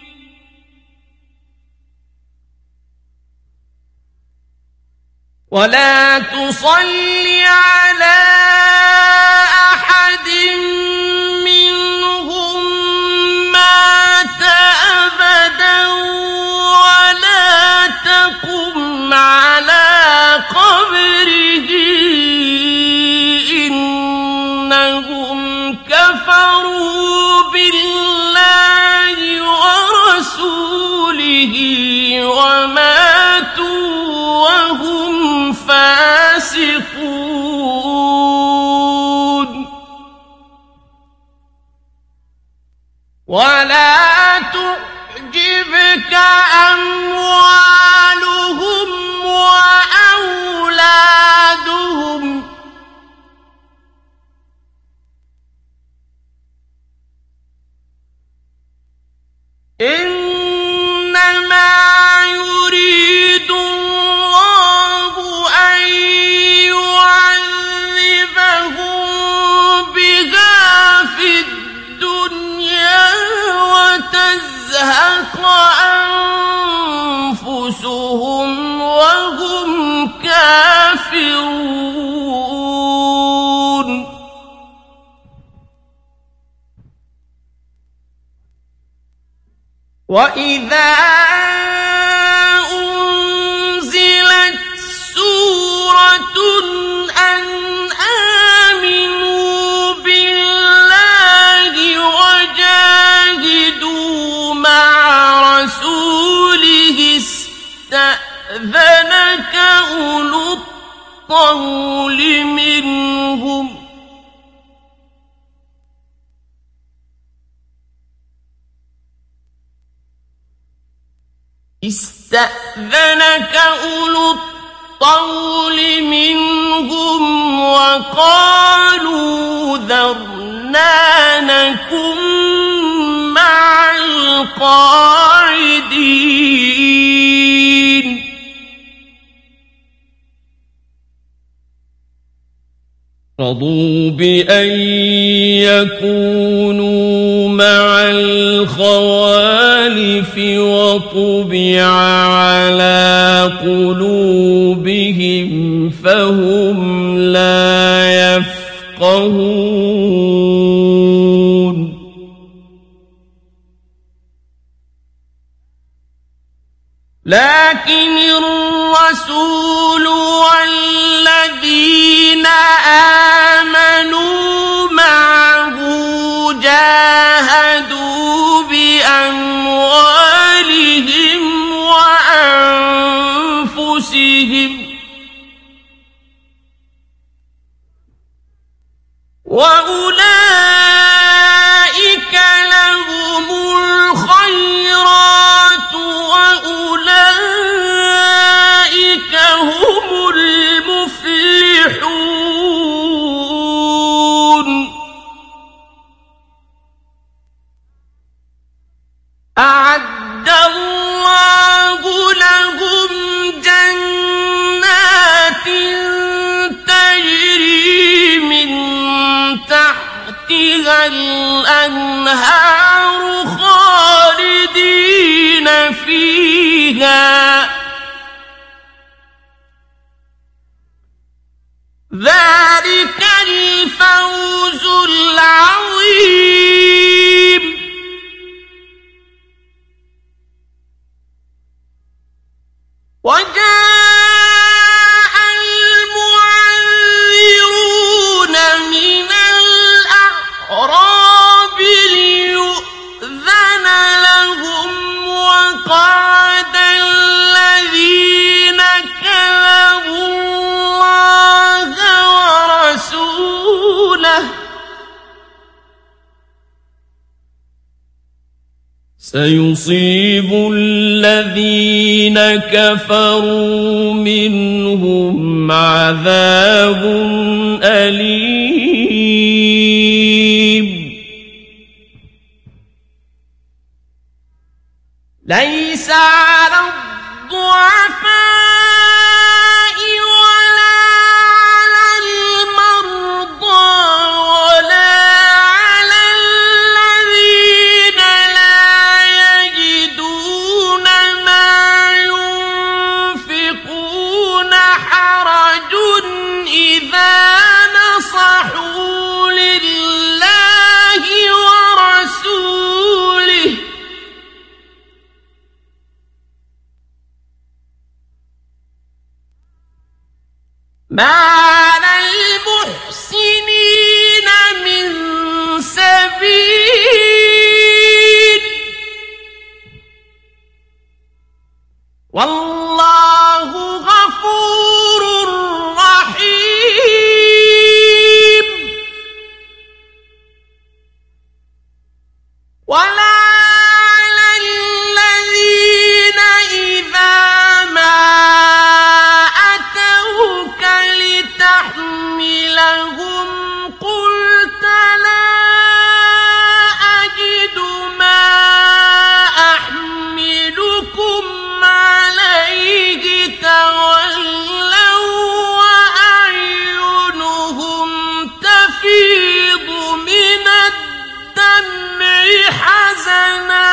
ولا تصل على أحد منهم مات أبدا ولا تقم على قبره إنهم كفروا بالله ورسوله وماتوا وهم فاسقون ولا تعجبك أموالهم وأولادهم إنما يريد الله أن يعذبهم بها في الدنيا وتزهق أنفسهم وهم كافرون وإذا أنزلت سورة أن آمنوا بالله وجاهدوا مع رسوله استأذنك أولو الطول منهم وقالوا ذرنا نكن مع القاعدين رضوا بأن يكونوا مع الخوالف وطبع على قلوبهم فهم لا يفقهون لكن الرسول والذين آمنوا معه جاهدوا بأموالهم وأنفسهم وأولئك لهم الخيرات وأولئك هم المفلحون فيها الأنهار خالدين فيها ذلك الفوز العظيم وجاء المعذرون من الأعراب ليؤذن لهم وقعد الذين كذبوا الله ورسوله سيصيب الذين كفروا منهم عذاب أليم ليس على الضعفاء ولا على المرضى ولا على الذين لا يجدون ما ينفقون حرج إذا نصحوا لله ورسوله ما على المحسنين من سبيل والله غفور رحيم ولا على الذين إذا ما أتوك لتحملهم قلت لا أجد ما أحملكم عليه تولوا وأعينهم تفيض من الدمع حزنا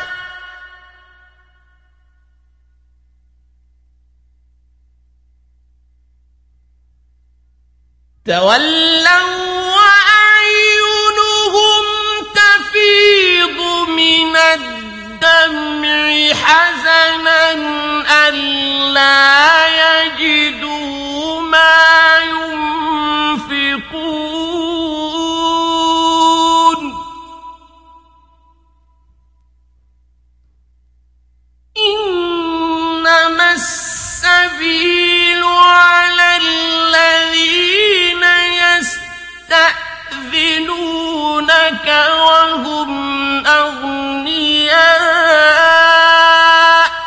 وأعينهم تفيض من الدمع حزنا ألا يجدوا ما ينفقون إنما السبيل على الذين يستأذنونك وهم أغنياء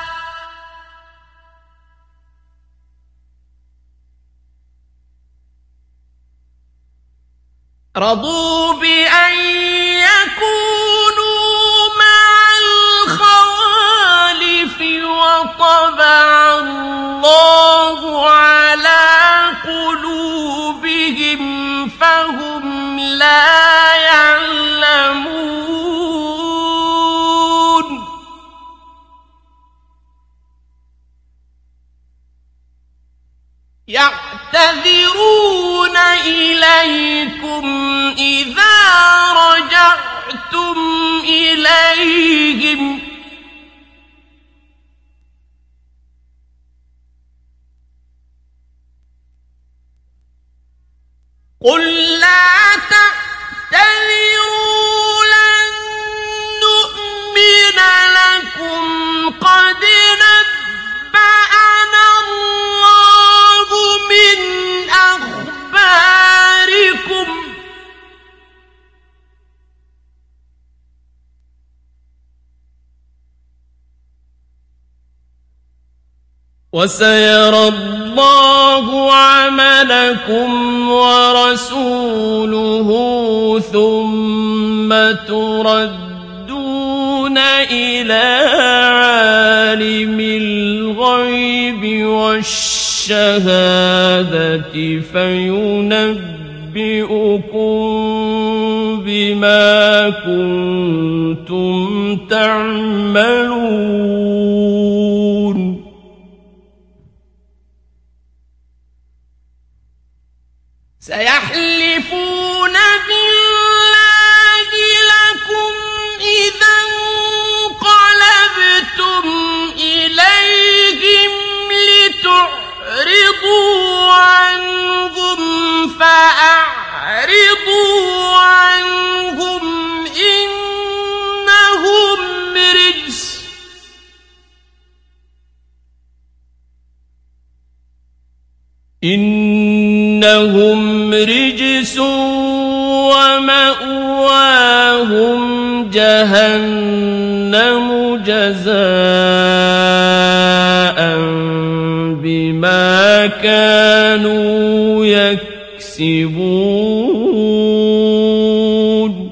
رضوا بأن يكونوا مع الخوالف وطبع الله على قلوبهم فهم لا يعلمون يعتذرون إليكم إذا رجعتم إليهم قل لا تعتذروا لن نؤمن لكم قد نبأنا الله من أخباركم وسيرى الله عملكم ورسوله ثم تردون إلى عالم الغيب والشهادة فينبئكم بما كنتم تعملون سيحلفون بالله لكم إذا انقلبتم إليهم لتعرضوا عنهم فأعرضوا عنهم إنهم رجس ومأواهم جهنم جزاء بما كانوا يكسبون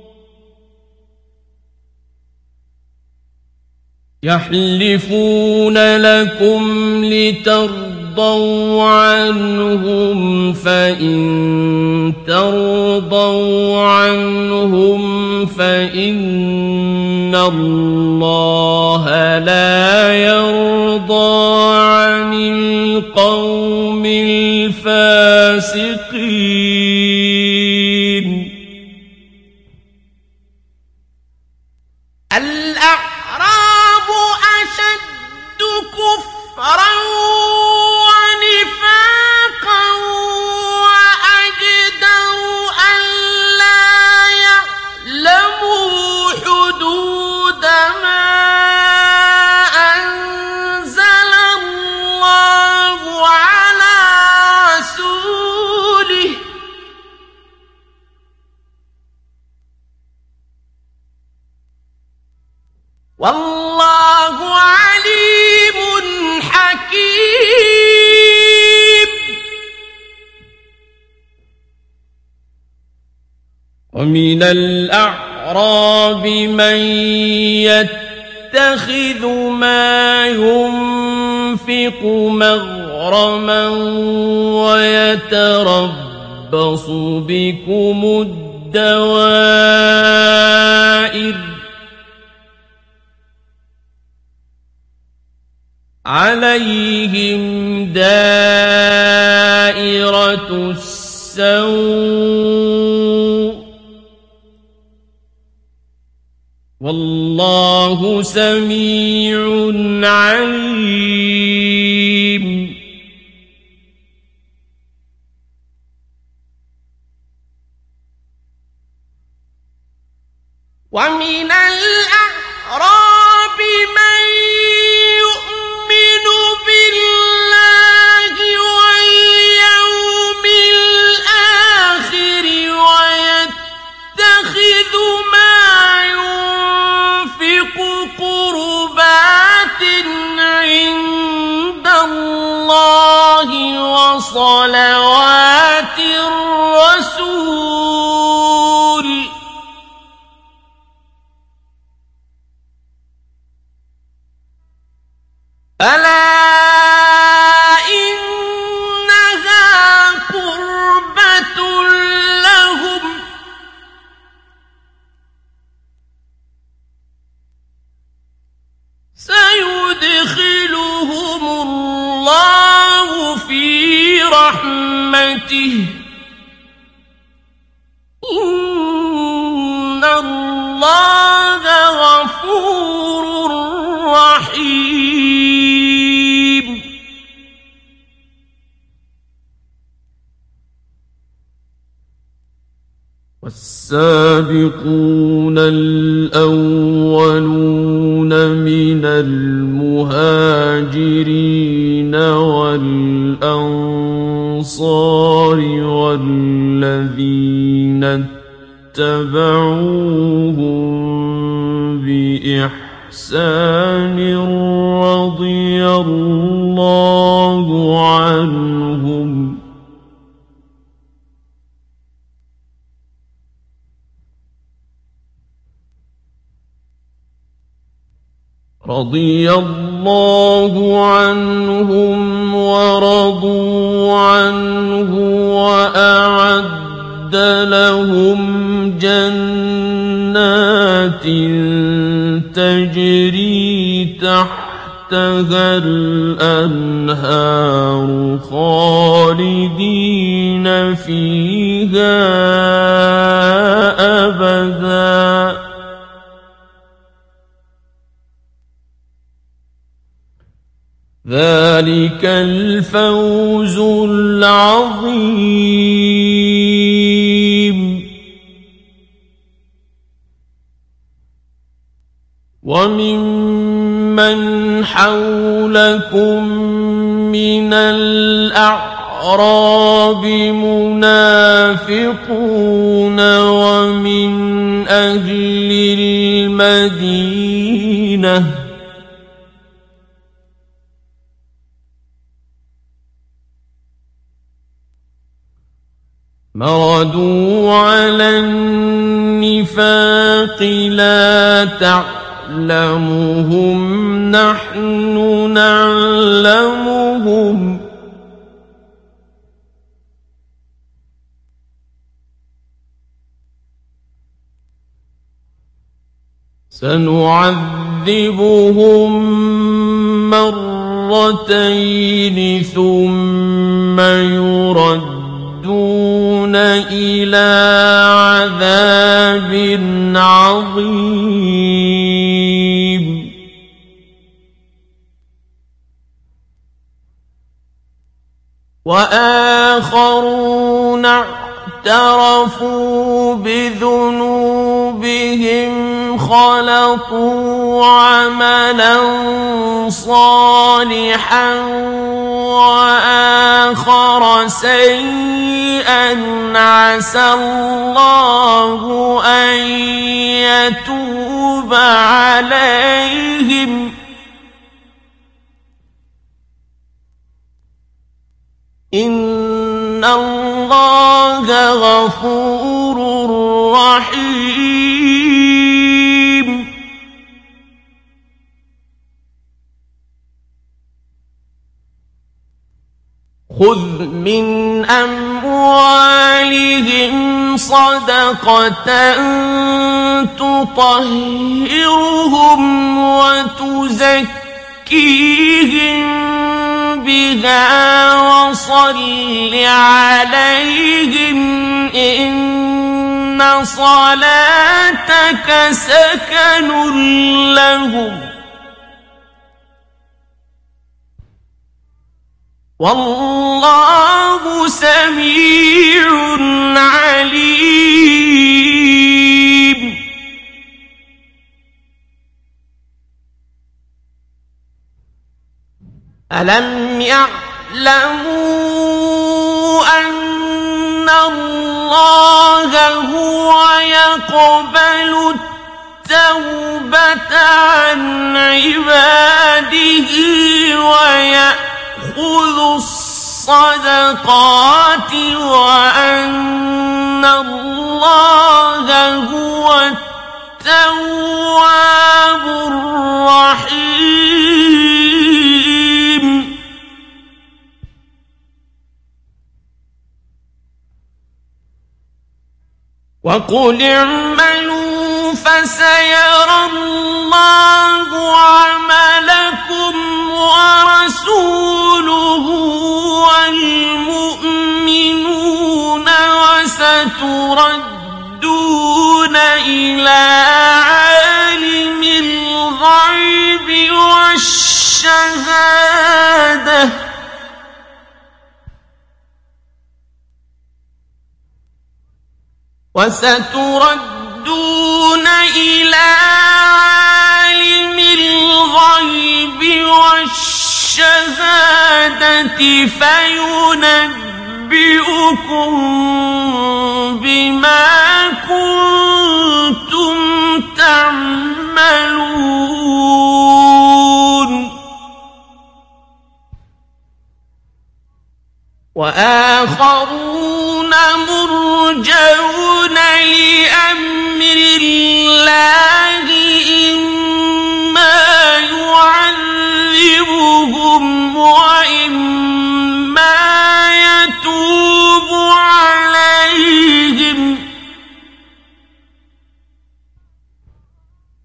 يحلفون لكم لترضوا عنهم فإن ترضوا عنهم فإن الله لا يرضى عن القوم الفاسقين الأعراب أشد كفرا ونفاقا وأجدر ألا يعلموا حدود ما أنزل الله على رسوله والله عليم حكيم ومن الأعراب من يتخذ ما ينفق مغرما ويتربص بكم الدوائر عليهم دائرة السوء والله سميع عليم ومن الأعراب من يؤمن بالله واليوم الآخر ويتخذ ما ينفق قربات عند الله وصلوات الرسول ألا إنها قربة لهم سيدخلهم الله في رحمته إن الله غفور رحيم والسابقون الأولون من المهاجرين والأنصار والذين اتبعوهم بإحسان رضي الله عنهم رضي الله عنهم ورضوا عنه وأعد لهم جنات تجري تحتها الأنهار خالدين فيها أبدا ذلك الفوز العظيم وممن حولكم من الأعراب منافقون ومن أهل المدينة مردوا على النفاق لا تعلمهم نحن نعلمهم سنعذبهم مرتين ثم يردون إلى عذاب عظيم وآخرون اعترفوا بذنوبهم خلطوا عملا صالحا وآخر سيئا عسى الله أن يتوب عليهم إن الله غفور رحيم خذ من أموالهم صدقة تطهرهم وتزكيهم بها وصل عليهم إن صلاتك سكن لهم والله سميع عليم ألم يعلموا أن الله هو يقبل التوبة عن عباده ويأخذ الصدقات وأن الله هو التواب الرحيم وقل اعملوا فسيرى الله عملكم ورسوله والمؤمنون وستردون إلى عالم الغيب والشهادة وستردون إلى عالم الغيب والشهادة فينبئكم بما كنتم تعملون وآخرون مرجون لأمر الله إما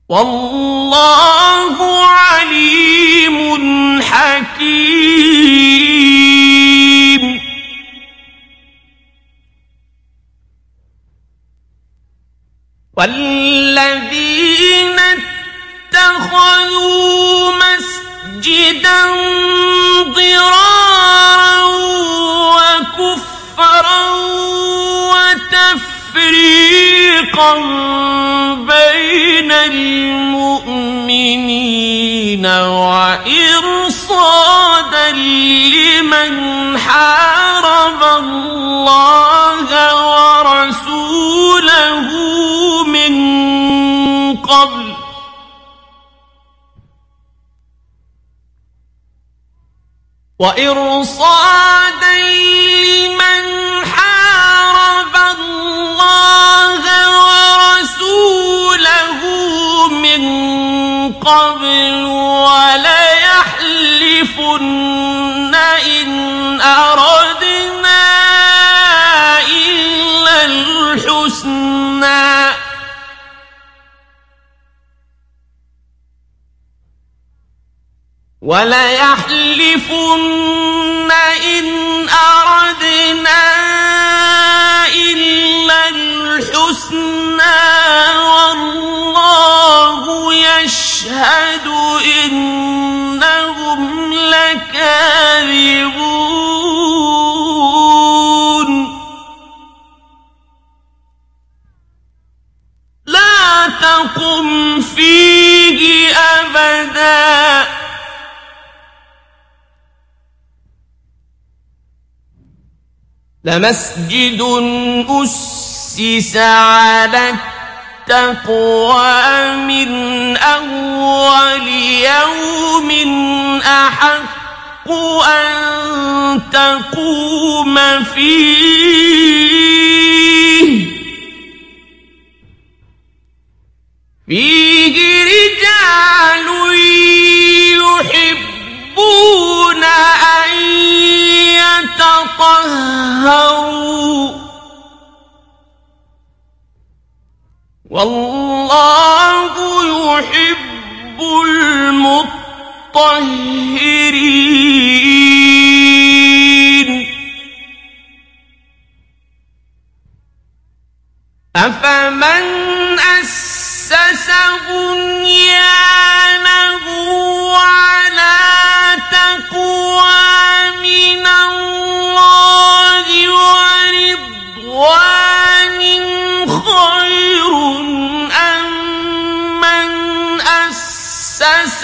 والله عليم حكيم. والذين اتخذوا مسجدا ضرارا وكفرا وتفريقا بين المؤمنين وإرصادا لمن حارب الله ورسوله من قبل وليحلفن إن أردنا إلا الحسنى والله يشهد إنهم لكاذبون. لا تقم فيه أبدا لمسجد أسس على التقوى من أول يوم أحق أن تقوم فيه رجال يحبون أن يتطهروا والله يحب المطهرين. أفمن أسس بنيانه على تقوى من الله ورضوان خير أم من أسس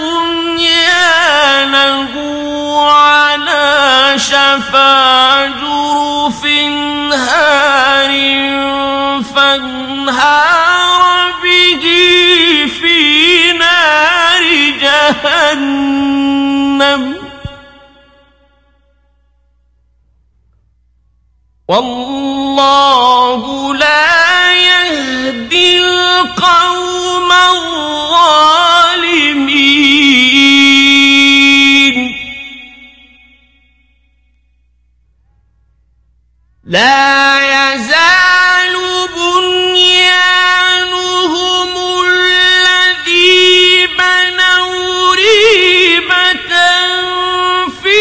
بنيانه على شفا جرف هار فانهار به في نار جهنم والله لا يهدي القوم الظالمين. لا يزال بنيانهم الذي بنوا ريبة في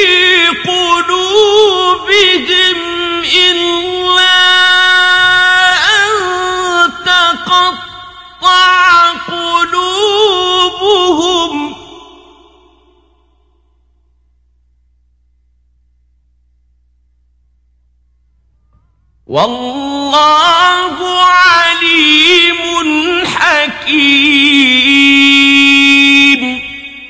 قلوبهم إلا أن تقطع قلوبهم والله عليم حكيم.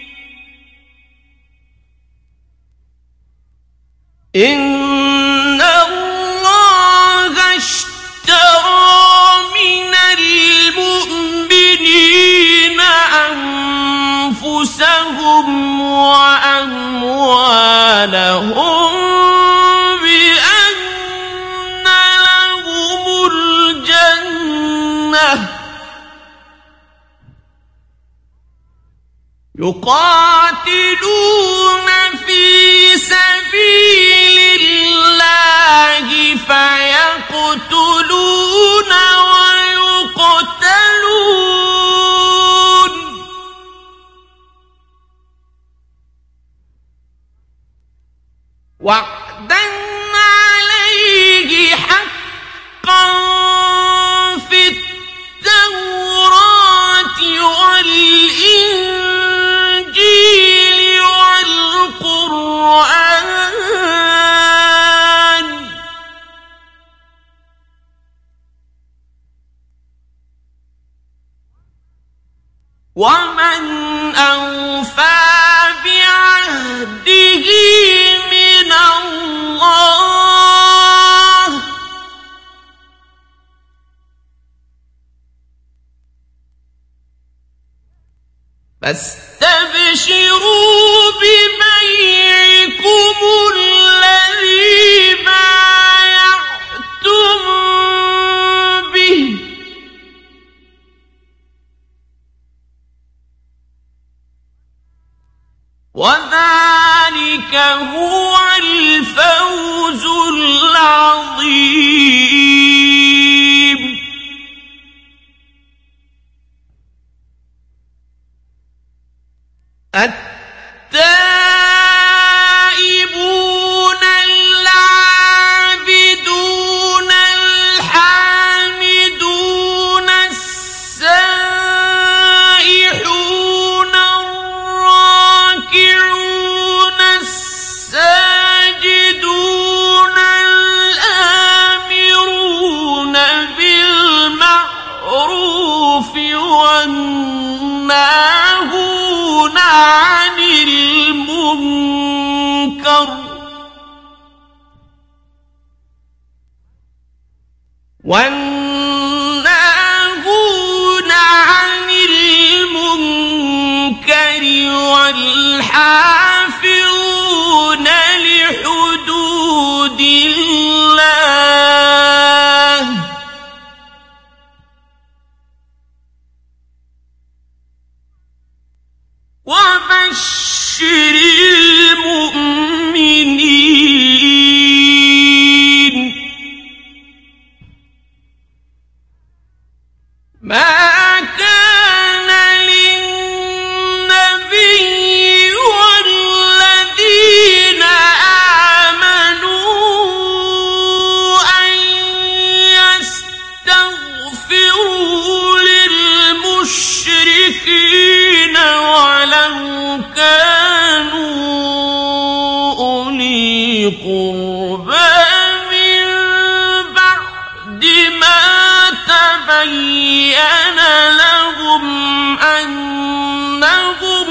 إن الله اشترى من المؤمنين أنفسهم وأموالهم يقاتلون في سبيل الله فيقتلون ويقتلون ومن أوفى بعهده من الله فاستبشروا ببيعكم الذي بايعتم به وذلك هو الفوز العظيم. التائبون العابدون الحامدون السائحون الراكعون الساجدون الآمرون بالمعروف والناهون عن المنكر والحافظون لحدود الله وبشر المؤمنين. ما كان للنبي والذين آمنوا أن يستغفروا للمشركين ولو كانوا أولي قربى من بعد ما تبين لهم أنهم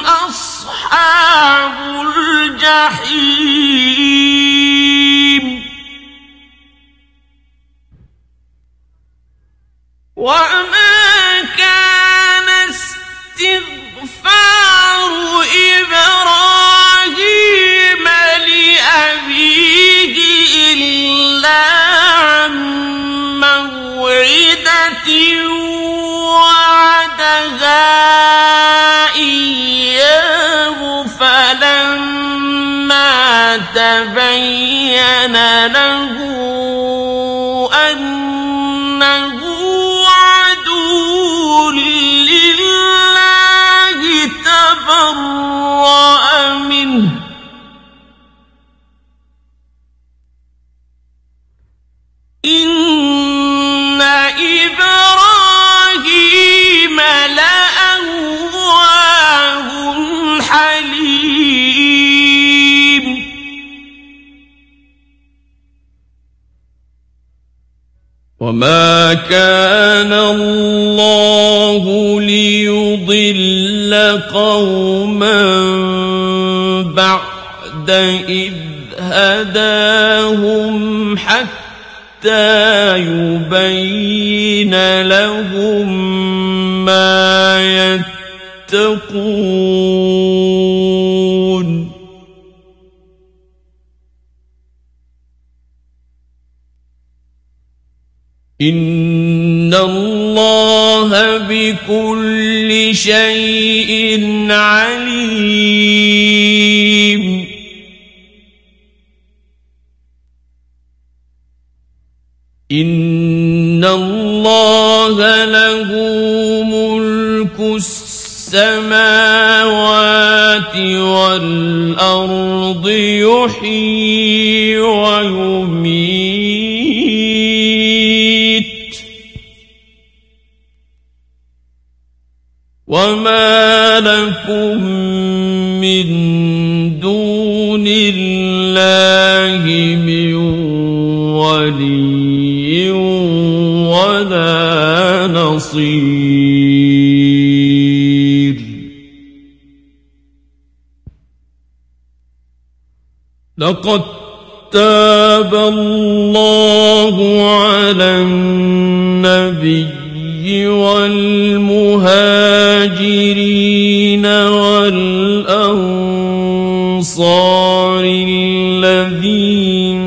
أصحاب الجحيم. وما كان استغفار إبراهيم لأبيه إلا عن موعدة وعدها إياه فلما تبين له أنه عدو لله تبرأ منه إن إبراهيم لأواه حليم. وما كان الله ليضل قوما بعد إذ هداهم حتى يبين لهم ما يتقون. إن الله بكل شيء عليم. إن الله له ملك السماوات والأرض يحيي ويميت وما لكم من دون الله من ولي ولا نصير. لقد تاب الله على النبي والمهاجرين والأنصار الذين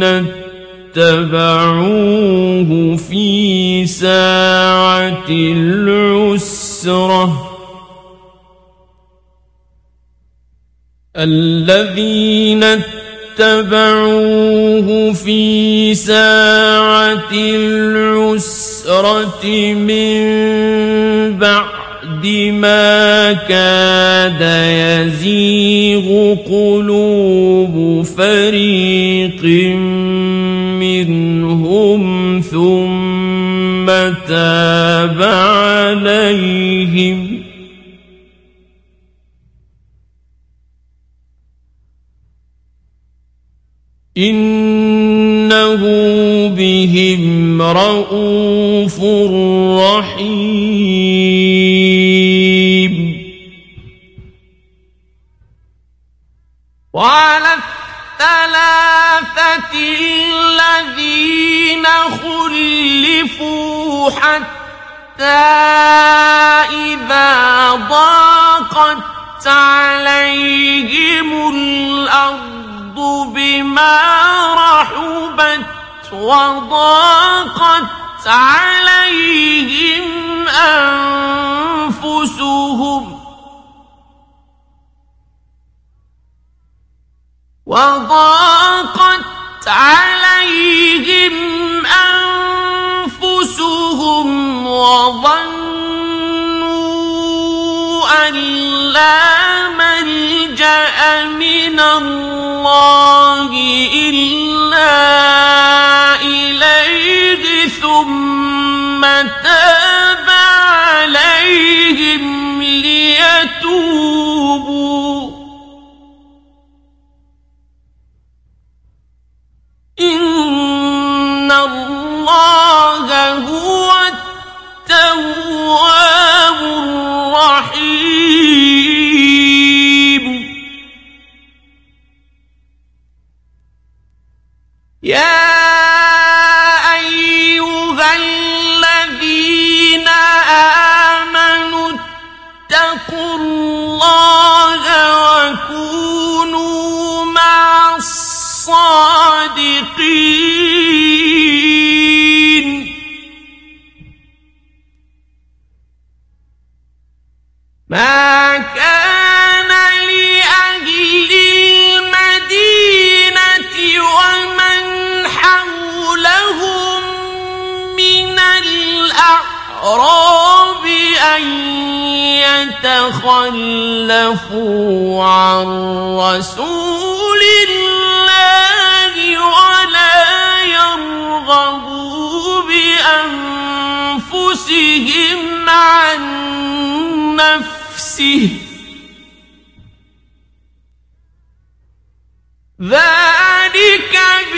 اتبعوه في ساعة العسرة من بعد ما كاد يزيغ قلوب فريق منهم ثم تاب عليهم إنه بهم رءوف رحيم وعلى الثلاثة الذين خلفوا حتى إذا ضاقت عليهم الأرض بما رحبت وضاقت عليهم أنفسهم وظنوا أن لا ملجأ من الله إلا إليه ثم تاب عليهم ليتوبوا إن الله هو التواب الرحيم يا أيها الذين آمنوا اتقوا الله وكونوا مع الصادقين ما كان لأهل المدينة ومن حولهم من الأعراب أن يتخلفوا عن رسول الله ولا يرغبوا بأنفسهم عن نفسه ذلك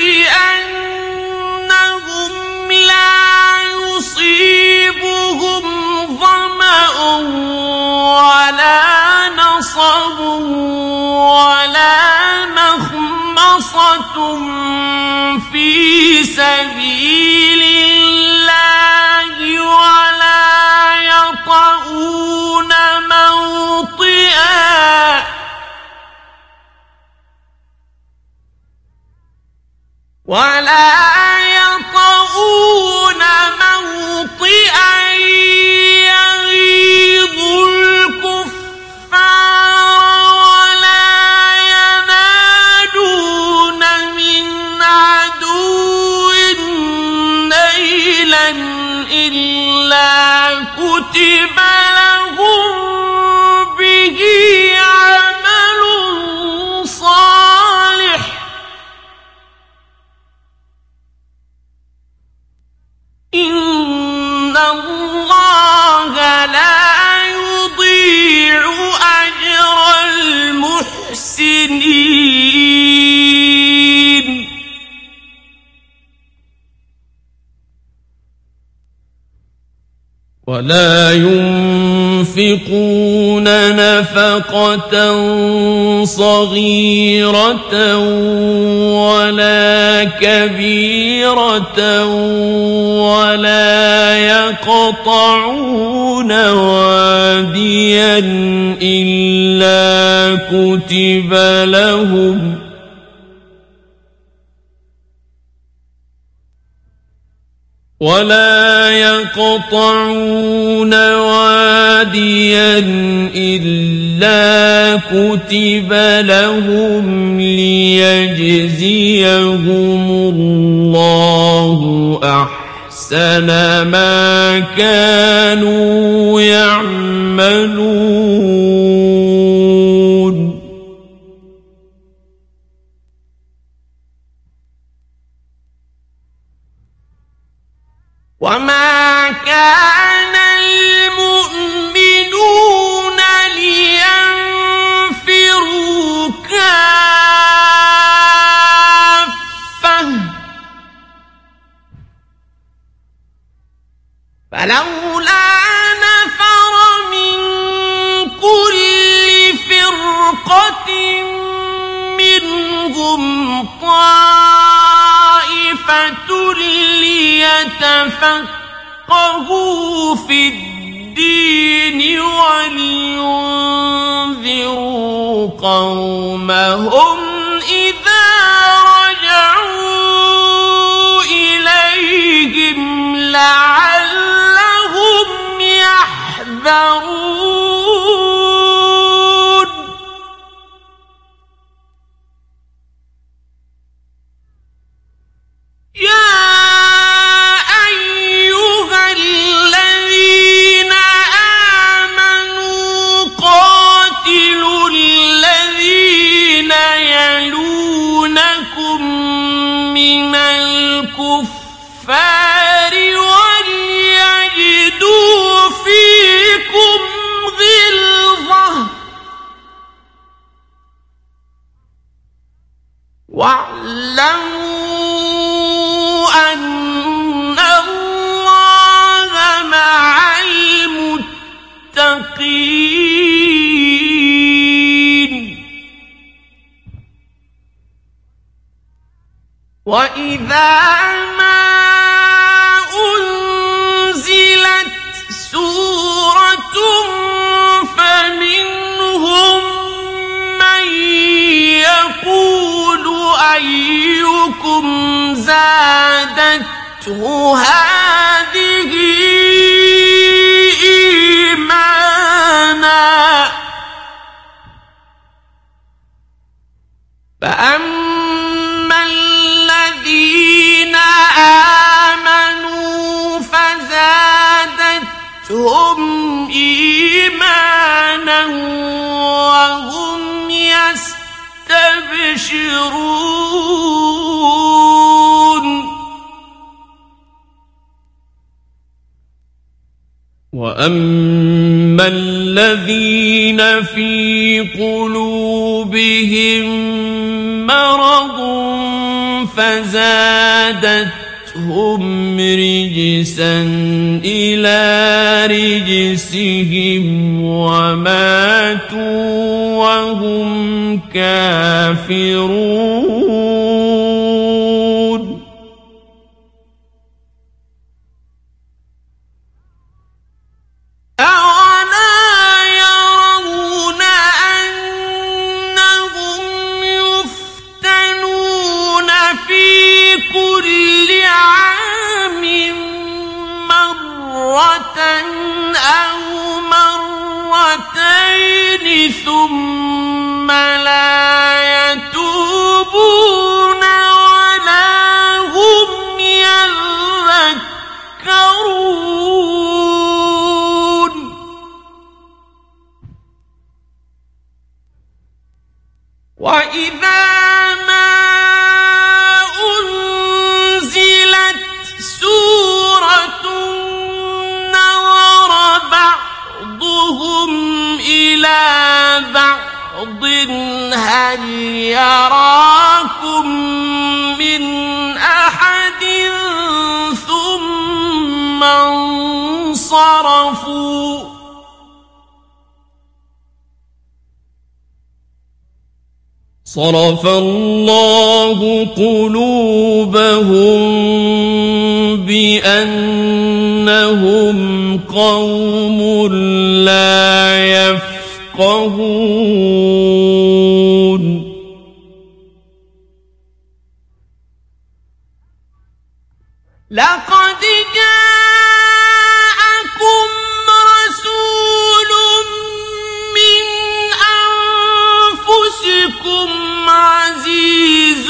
بأنهم لا يصيبهم ظمأ ولا نصب ولا مخمصة في سبيل الله ولا يطؤون موطئا يغيظ الكفار ولا ينالون من عدو نيلا إلا كتب لهم به عمل صالح إن الله لا يضيع أجر المحسنين ولا ينفقون ينفقون نفقة صغيرة ولا كبيرة ولا يقطعون واديا إلا كتب لهم ليجزيهم الله أحسن ما كانوا يعملون. وما كان المؤمنون لينفروا كافة فلولا نفر من كل فرقة منهم طائفة ليتفقهوا في الدين ولينذروا قومهم إذا رجعوا إليهم لعلهم يحذرون. الكفار وليجدوا فيكم غلظة واعلموا أن الله مع المتقين. وإذا ما أنزلت سورة فمنهم من يقول أيكم زادته هذه إيمانا فأما الذين آمنوا فزادتهم إيمانا وهم يستبشرون. وأما الذين في قلوبهم مرض فزادتهم رجسا إلى رجسهم وماتوا وهم كافرون. أو مرتين ثم لا يتوبون ولا هم يذكرون. وإذا ما أنزلت سورة بعضهم إلى بعض هل يراكم من أحد ثم انصرفوا صرف الله قلوبهم بأنهم قوم لا يفقهون لقد جاءكم رسول من أنفسكم عزيز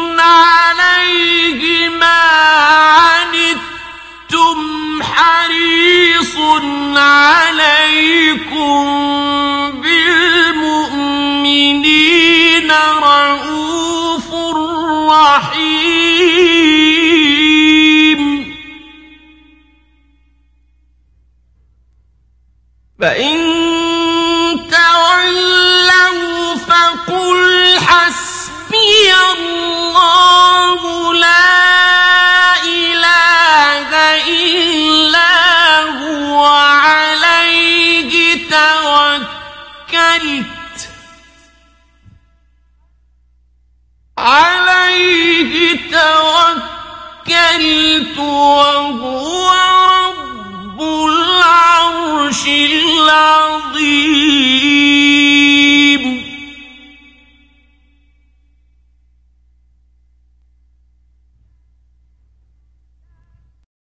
عليه ما عنتم حريص عليكم بالمؤمنين رؤوف رحيم فإن تولوا فقل حسبي الله لا إله إلا هو عليه توكلت